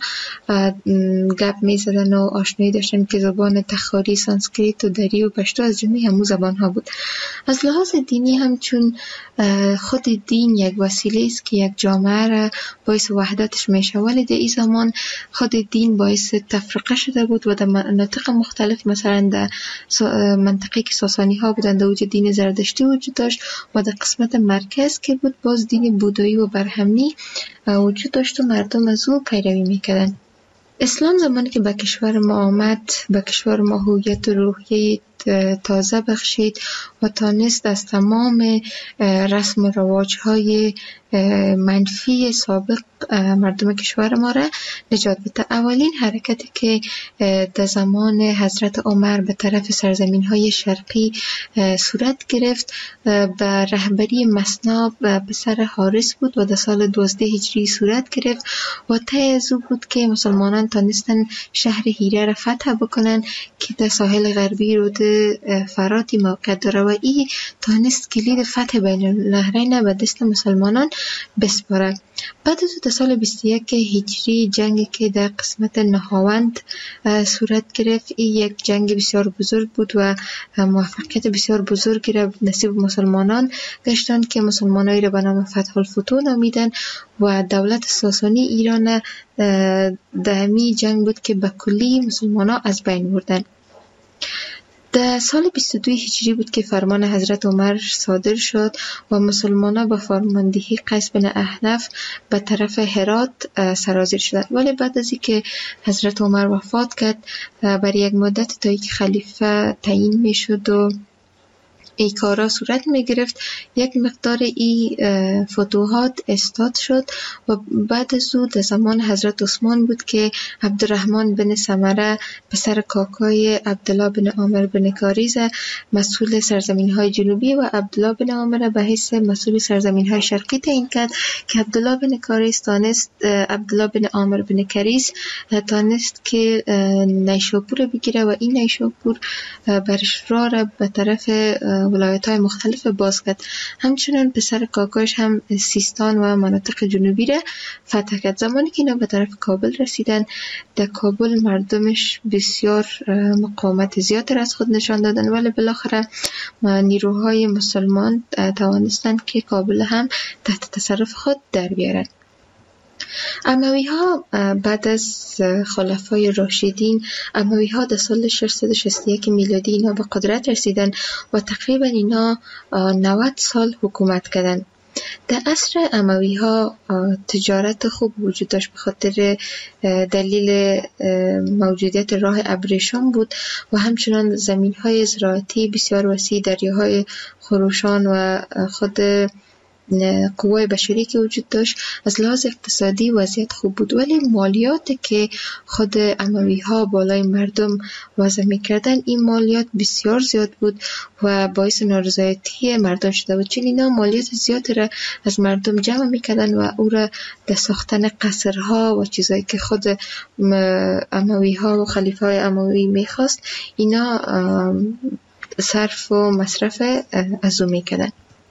گپ می‌زدن و آشنایی داشتن که زبان تخاری، سانسکریت و دری و پشتو از جمله همون زبان‌ها بود. از لحاظ دینی هم چون خود دین یک وسیله است که یک جامعه را باعث وحدتش میشه، ولی در این زمان خود دین باعث تفرقه شده بود و در مناطق مختلف، مثلا در منطقه که ساسانی ها بودند در وجود دین زردشتی وجود داشت و در قسمت مرکز که بود باز دین بودایی و برهمنی وجود داشت و مردم از او پیروی میکردن. اسلام زمانی که به کشور ما آمد، به کشور ما هویت روحیه تازه بخشید و تانست از تمام رسم و رواج‌های منفی سابق مردم کشور ما را نجات بده. اولین حرکتی که در زمان حضرت عمر به طرف سرزمین‌های شرقی صورت گرفت به رهبری مثنی پسر حارث بود و در سال دوازده هجری صورت گرفت و طی از او بود که مسلمانان تانستن شهر هیره را فتح بکنن که در ساحل غربی رود فراتی موقع داره و این تانست کلید فتح بین النهرین به دست مسلمانان بسپاره. بعد از در سال بیست و یک هجری جنگی که در قسمت نهاوند صورت گرفت، این یک جنگ بسیار بزرگ بود و موفقیت بسیار بزرگی را نصیب مسلمانان گشتند که مسلمانایی را به نام فتح الفتوح نامیدن و دولت ساسانی ایران در همین جنگ بود که به کلی مسلمانان از بین بردن. در سال بیست و دو هجری بود که فرمان حضرت عمر صادر شد و مسلمانان با فرماندهی قیس بن احنف به طرف هرات سرازیر شدند، ولی بعد از اینکه حضرت عمر وفات کرد برای یک مدت تا اینکه خلیفه تعیین می شد و ای کارا صورت می گرفت، یک مقدار ای فتوحات استاد شد و بعد از او در زمان حضرت عثمان بود که عبدالرحمن بن سمره پسر کاکای عبدالله بن عامر بن کاریز مسئول سرزمین های جنوبی و عبدالله بن عامر به حیث مسئول سرزمین های شرقی تعیین کرد که عبدالله بن کاریز تانست عبدالله بن عامر بن کاریز تانست که نیشاپور بگیره و این نیشاپور برش را را به طرف ولایت های مختلف باز کرد. همچنان پسر کاکاش هم سیستان و مناطق جنوبی را فتح کرد. زمانی که اینا به طرف کابل رسیدن، در کابل مردمش بسیار مقاومت زیاد را از خود نشان دادن، ولی بالاخره نیروهای مسلمان توانستند که کابل هم تحت تصرف خود در بیارن. اموی ها بعد از خلفای راشدین، اموی ها در سال ششصد و شصت و یک میلادی اینا به قدرت رسیدن و تقریبا اینا نود سال حکومت کردن. در عصر اموی ها تجارت خوب وجود داشت به خاطر دلیل موجودیت راه ابریشم بود و همچنان زمین های زراعتی بسیار وسیع، دریاهای خروشان و خود قوای بشری که وجود داشت. از لحاظ اقتصادی وضعیت خوب بود، ولی مالیات که خود اموی ها بالای مردم وضع میکردن، این مالیات بسیار زیاد بود و باعث نارضایتی مردم شده بود، چون اینا مالیات زیاد را از مردم جمع میکردن و او را در ساختن قصرها و چیزایی که خود اموی ها و خلیفه های اموی میخواست اینا صرف و مصرف از او میکردن.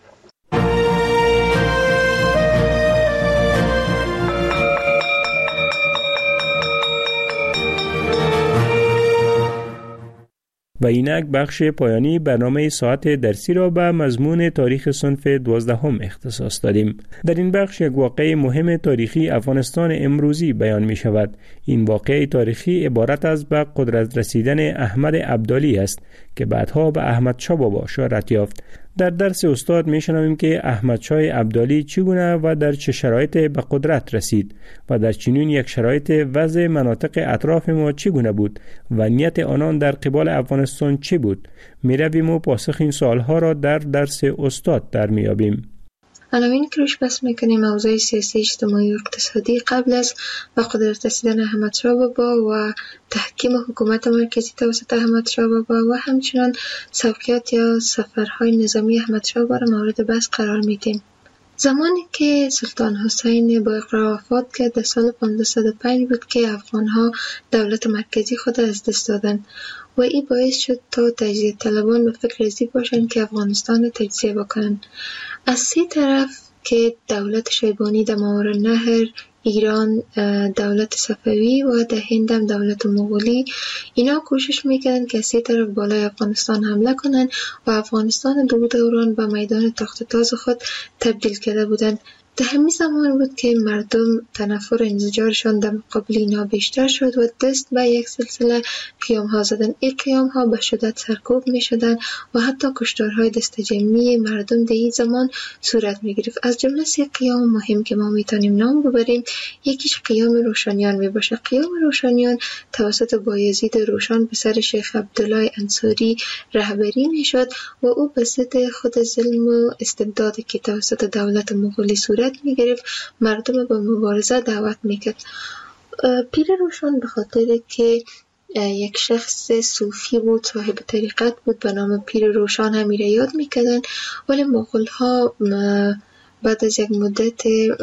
و اینک بخش پایانی برنامه ساعت درسی را به مضمون تاریخ صنف دوازدهم اختصاص دادیم. در این بخش یک واقعه مهم تاریخی افغانستان امروزی بیان می شود. این واقعه تاریخی عبارت از به قدرت رسیدن احمد ابدالی است که بعدها به احمدشاه بابا شهرت یافت. در درس استاد می شنویم که احمدشاه ابدالی چگونه و در چه شرایط به قدرت رسید و در چنین یک شرایط وضع مناطق اطراف ما چگونه بود و نیت آنان در قبال افغانستان چه بود. می رویم و پاسخ این سوالها را در درس استاد در می یابیم. عناوین که روش بحث میکنیم اوضاع سیاسی، اجتماعی و اقتصادی قبل از به قدرت رسیدن احمدشاه بابا و تحکیم حکومت مرکزی توسط احمدشاه بابا و همچنان سبکیات یا سفرهای نظامی احمدشاه بابا را مورد بحث قرار میدیم. زمانی که سلطان حسین با اقرار وفات کرد در سال پانزده و پنج بود که افغانها دولت مرکزی خود از دست دادند و این باعث شد تا تجزیه طلبان به فکر ازی باشند که افغانستان تجزیه بکنند. از سه طرف که دولت شیبانی در ماوراءالنهر، ایران دولت صفوی و در هند هم دولت مغولی، اینا کوشش میکردن که سه طرف بالای افغانستان حمله کنن و افغانستان دو دوران به میدان تخت تاز خود تبدیل کرده بودند. در همین زمان بود که مردم تنفر و انزجارشان در مقابل اینا بیشتر شد و دست به یک سلسله قیام ها زدن. این قیام ها به شدت سرکوب می شدن و حتی کشتارهای دست جمعی مردم در این زمان صورت می گرفت. از جمله سه قیام مهم که ما می توانیم نام ببریم، یکیش قیام روشنیان می باشه. قیام روشنیان توسط بایزید روشن پسر شیخ عبدالله انصاری رهبری می شد و او به ضد خود ظلم و استبدادی که توسط دولت مغولی صورت می گرفت مردم به مبارزه دعوت می کرد. پیر روشن به خاطر که یک شخص صوفی بود، صاحب طریقت بود، به نام پیر روشن هم میره یاد میکردن، ولی مغول ها بعد از یک مدت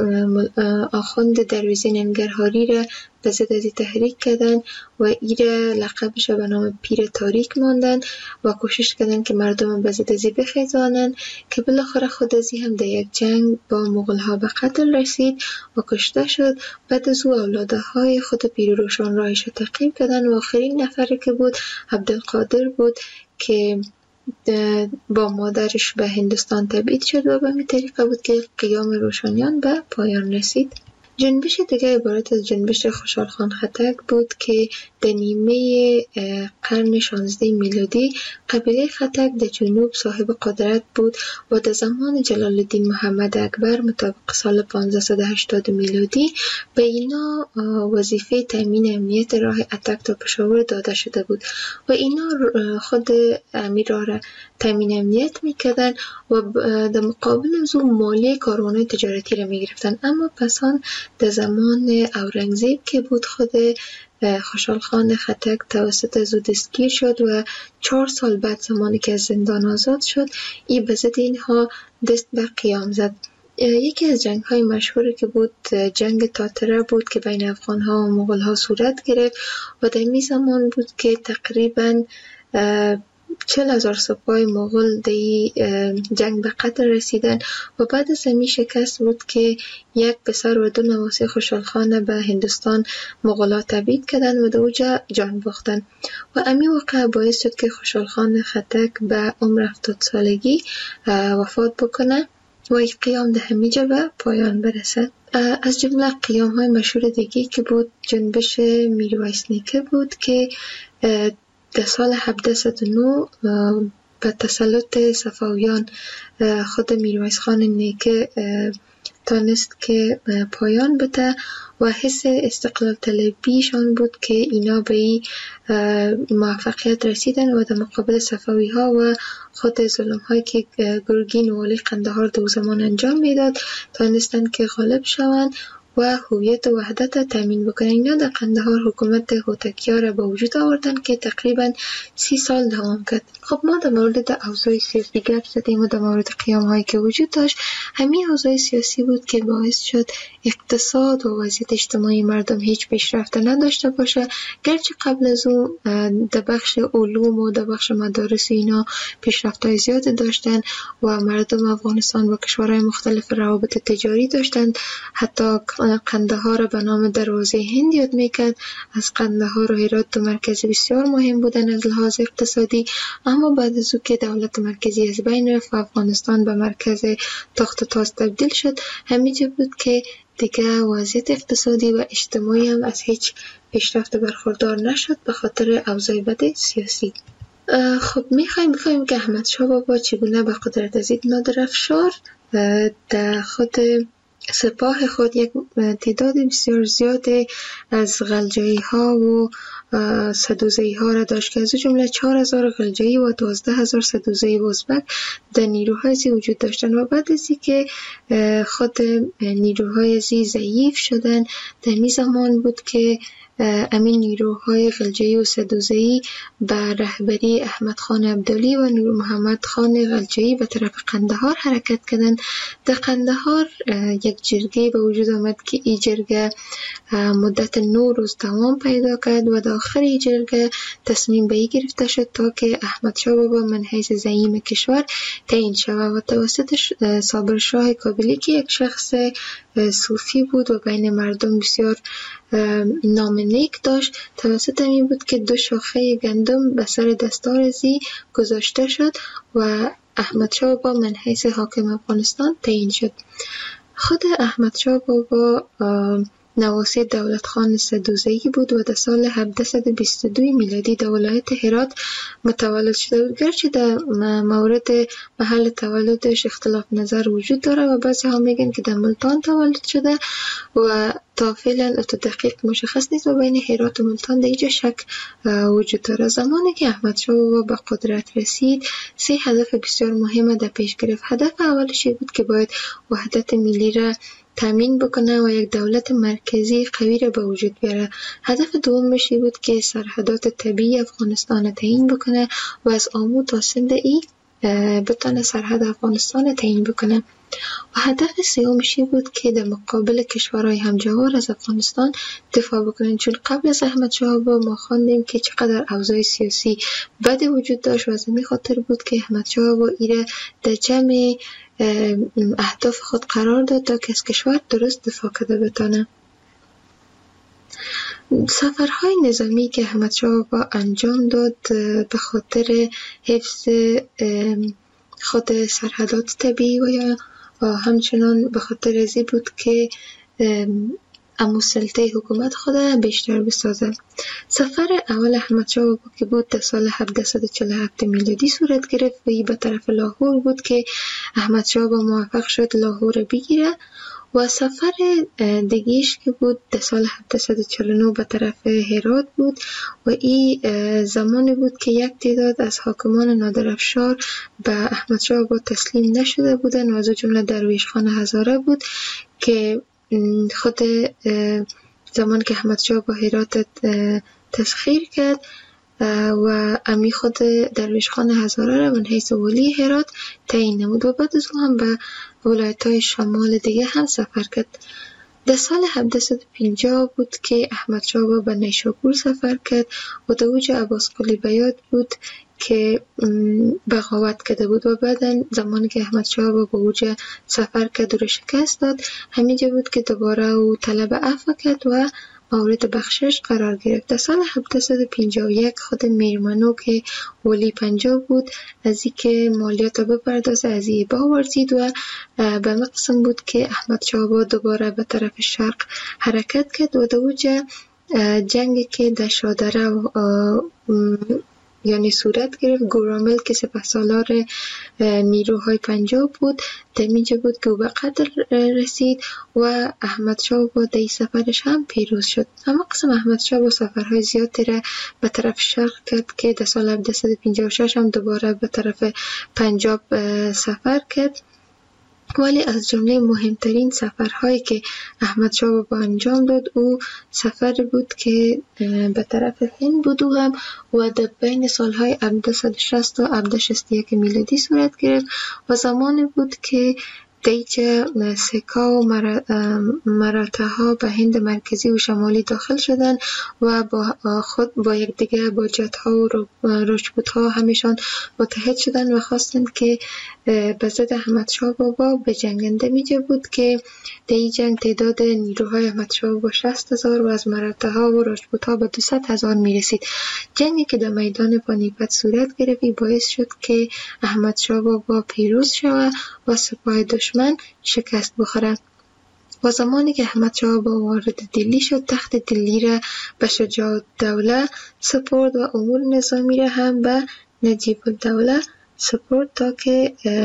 آخوند درویزی ننگرهاری را به ضد از تحریک کردن و ایره لقبش به نام پیر تاریک ماندن و کوشش کردن که مردم به ضد ازی بخیزانن که بالاخره خود ازی هم در یک جنگ با مغول ها به قتل رسید و کشته شد. بعد از او اولاده های خود پیر روشن راهش تعقیب کردن و آخرین نفری که بود عبدالقادر بود که با مادرش به هندوستان تبعید شد و به همین طریقه بود که قیام روشنیان به پایان رسید. جنبش دیگه عبارت از جنبش خوشحال خان خټک بود که در نیمه قرن شانزده میلادی قبیله خټک در جنوب صاحب قدرت بود و در زمان جلال الدین محمد اکبر مطابق سال پانزده و هشتاد میلادی به اینا وظیفه تامین امنیت راه اتک تا پشاور داده شده بود و اینا خود امیر را تامین امنیت میکردن و در مقابل از اون مالی کاروان‌های تجارتی را میگرفتن. اما پسان در زمان اورنگزیب که بود خود خوشحال خان خټک توسط از او دستگیر شد و چهار سال بعد زمانی که از زندان آزاد شد ای به ضد اینها دست به قیام زد. یکی از جنگ های مشهوری که بود جنگ تاتره بود که بین افغان ها و مغول ها صورت گرفت و در می زمان بود که تقریباً چل هزار سپاه مغول در جنگ به قتل رسیدن و بعد از همین شکست بود که یک پسر و دو نواسه خوشحال خان به هندوستان مغولا تبعید کردن و در اوجا جان باختن و همین واقعه باعث شد که خوشحال خان خټک به عمر هفتاد سالگی وفات بکنه و این قیام در همیجا به پایان برسد. از جمله قیام های مشهور دیگه که بود جنبش میرویس نیکه بود که در سال هفتصد و نه به تسلط صفویان خود میرویس خان نیکه تانست که پایان بده و حس استقلال طلبیشان بود که اینا به این موفقیت رسیدن و در مقابل صفوی ها و خود ظلم هایی که گرگین و والی قندهار دو زمان انجام میداد تانستن که غالب شوند و هویت و وحدت تامین بکنن. اینا در قندهار حکومت هوتکیا را به وجود آوردن که تقریبا سی سال دوام کرد. خب ما در مورد اوضاع سیاسی گپ زدیم و در مورد قیام هایی که وجود داشت. همین اوضاع سیاسی بود که باعث شد اقتصاد و وضعیت اجتماعی مردم هیچ پیشرفت نداشته باشه، گرچه قبل از اون در بخش علوم و در بخش مدارس اینا پیشرفت‌های زیاد داشتن و مردم افغانستان با کشورهای مختلف روابط تجاری داشتن. حتی قندهار به نام دروازه هند یاد میکرد. از قندهار و هرات دو مرکز بسیار مهم بودن از لحاظ اقتصادی، اما بعد از او که دولت مرکزی از بین رفت و افغانستان به مرکز تخت تاز تبدیل شد، همینجا بود که دیگه وضعیت اقتصادی و اجتماعی هم از هیچ پیشرفت برخوردار نشد به خاطر اوضاع بد سیاسی. خب میخوایم بفهمیم که احمد شاه بابا چگونه به قدرت رسید. نادر افشار در خود سپاه خود یک تعداد بسیار زیاد از غلجایی ها و سدوزئی ها را داشت که از جمله چهار هزار غلجایی و دوازده هزار سدوزئی ازبک در نیروهای زی وجود داشتند. و بعد از اینکه خود نیروهای زی ضعیف شدن، در این زمان بود که امین نیروهای غلجایی و سدوزئی به رهبری احمد خان عبدالی و نور محمد خان غلجایی به طرف قندهار حرکت کردند. در قندهار یک جرگه به وجود آمد که این جرگه مدت نه روز دوام پیدا کرد و در آخر این جرگه تصمیم به این گرفته شد تا که احمد شاه بابا من حیث زعیم کشور تعیین شود و توسط صابر شاه کابلی که یک شخص صوفی بود و بین مردم بسیار نام نیک داشت، توسط این بود که دو شاخه گندم به سر دستار زی گذاشته شد و احمد شاه بابا من حیث حاکم افغانستان تعیین شد. خود احمد شاه بابا نواسی دولت خان سدوزئی بود و در سال هفتصد و بیست و دو میلادی در ولایت هرات متولد شده بود. گرچه در مورد محل تولدش اختلاف نظر وجود داره و بعضی ها میگن که در ملتان تولد شده و تا فعلا تا دقیق مشخص نیست و بین هرات و ملتان در اینجا شک وجود داره. زمانی که احمد شاه بابا به قدرت رسید، سه هدف بسیار مهم در پیش گرفت. هدف اولش بود که باید وحدت ملی را تامین بکنه و یک دولت مرکزی قوی را به وجود بیاره. هدف دومش بود که سرحدات طبیعی افغانستان را تعیین بکنه و از آمو تا سند ای بتونه سرحد افغانستان را تعیین بکنه. و هدف سومش بود که در مقابل کشورهای همجوار از افغانستان دفاع بکنن، چون قبل از احمد شاه بابا ما خواندیم که چقدر اوضاع سیاسی بد وجود داشت و از این خاطر بود که احمد شاه بابا ایره در جمع اهداف خود قرار داد تا که از کشور درست دفاع کرده بتانه. سفرهای نظامی که احمد شاه بابا انجام داد به خاطر حفظ خود سرحدات طبیعی و یا همچنان به خاطر ازی بود که امو سلطه حکومت خود بیشتر بسازه. سفر اول احمد شاه بابا که بود در سال هفتصد و چهل و هفت میلادی صورت گرفت و ای به طرف لاهور بود که احمد شاه بابا موفق شد لاهور بگیره و سفر دیگیش که بود در سال هفتصد و چهل و نه به طرف هرات بود و این زمانی بود که یک تعداد از حاکمان نادرافشار به احمد شاه بابا تسلیم نشده بودن و از جمله درویش خان هزاره بود که خود زمان که احمد شاه با هرات تسخیر کرد و امی خود درویش خان هزاره را من حیث ولی هرات تعیین نمود و بعد از او هم به ولایت های شمال دیگه هم سفر کرد. در سال هفتصد و پنجاه بود که احمد شاه با به نیشابور سفر کرد و در اوج عباس قلی بیات بود که بغاوت کرده بود و بعدا زمانی که احمد شاه با به اوج سفر کرد و را شکست داد، همینجا بود که دوباره او طلب عفو کرد و مورد بخشش قرار گرفت. در سال هفتصد و پنجاه و یک خود میرمنو که ولی پنجاب بود از این که مالیات را بپردازه از این باورزید و به مقصد بود که احمد شاه با دوباره به طرف شرق حرکت کرد و در اوج جنگی که در شادره یعنی صورت گرفت، گورامل که سپهسالار نیروهای پنجاب بود در اینجا بود که او به قتل رسید و احمد شاه با در سفرش هم پیروز شد. اما قسم احمد شاه با سفرهای زیادی را به طرف شرق کرد که در سال هفتصد و پنجاه و شش هم دوباره به طرف پنجاب سفر کرد، ولی از جمله مهمترین سفرهایی که احمد شاه بابا انجام داد او سفر بود که به طرف هند بود و هم و در بین سالهای هفتصد و شصت و هفتصد و شصت و یک میلادی صورت گرفت و زمانی بود که دیجه سکا و مراتع ها به هند مرکزی و شمالی داخل شدن و با خود با یک دیگه با جت ها و راجپوت ها همیشان متحد شدن و خواستند که به ضد احمد شاه بابا به جنگنده میجه بود که در این جنگ تعداد نیروهای احمد شاه بابا شصت هزار و از مراتع ها و راجپوت ها به دویست هزار میرسید. جنگی که در میدان پانیپت صورت گرفت باعث شد که احمد شاه بابا پیروز شود و سپاه دشمن شکست بخوره. و زمانی که احمد شاه بابا وارد دلی شد تخت دلی را به شجاع الدوله سپرد و امور نظامی را هم به نجیب الدوله سپرد تا که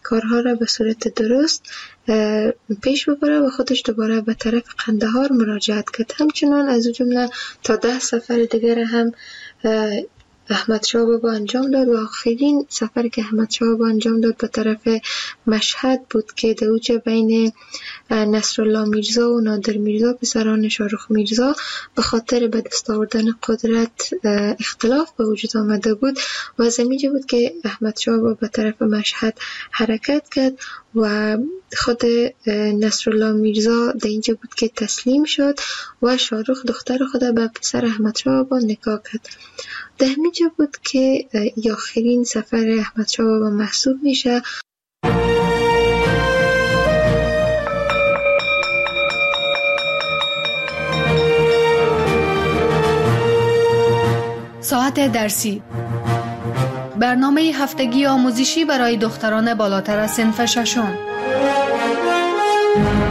کارها را به صورت درست پیش ببره و خودش دوباره به طرف قندهار مراجعت کرد. همچنان از جمله تا ده سفر دیگر هم احمد شاه بابا انجام داد و آخرین سفر که احمد شاه بابا انجام داد به طرف مشهد بود که دوج بین نصرالله میرزا و نادر میرزا پسران شاهرخ میرزا به خاطر به دست آوردن قدرت اختلاف به وجود آمده بود و از اینجا بود که احمد شاه بابا به طرف مشهد حرکت کرد و خود نصرالله میرزا در اینجا بود که تسلیم شد و شاهرخ دختر خود به پسر احمد شاه بابا نکاح کرد. در همینجا بود که آخرین سفر احمد شاه بابا محسوب میشه. ساعت درسی، برنامه هفتگی آموزشی برای دختران بالاتر از صنف ششم.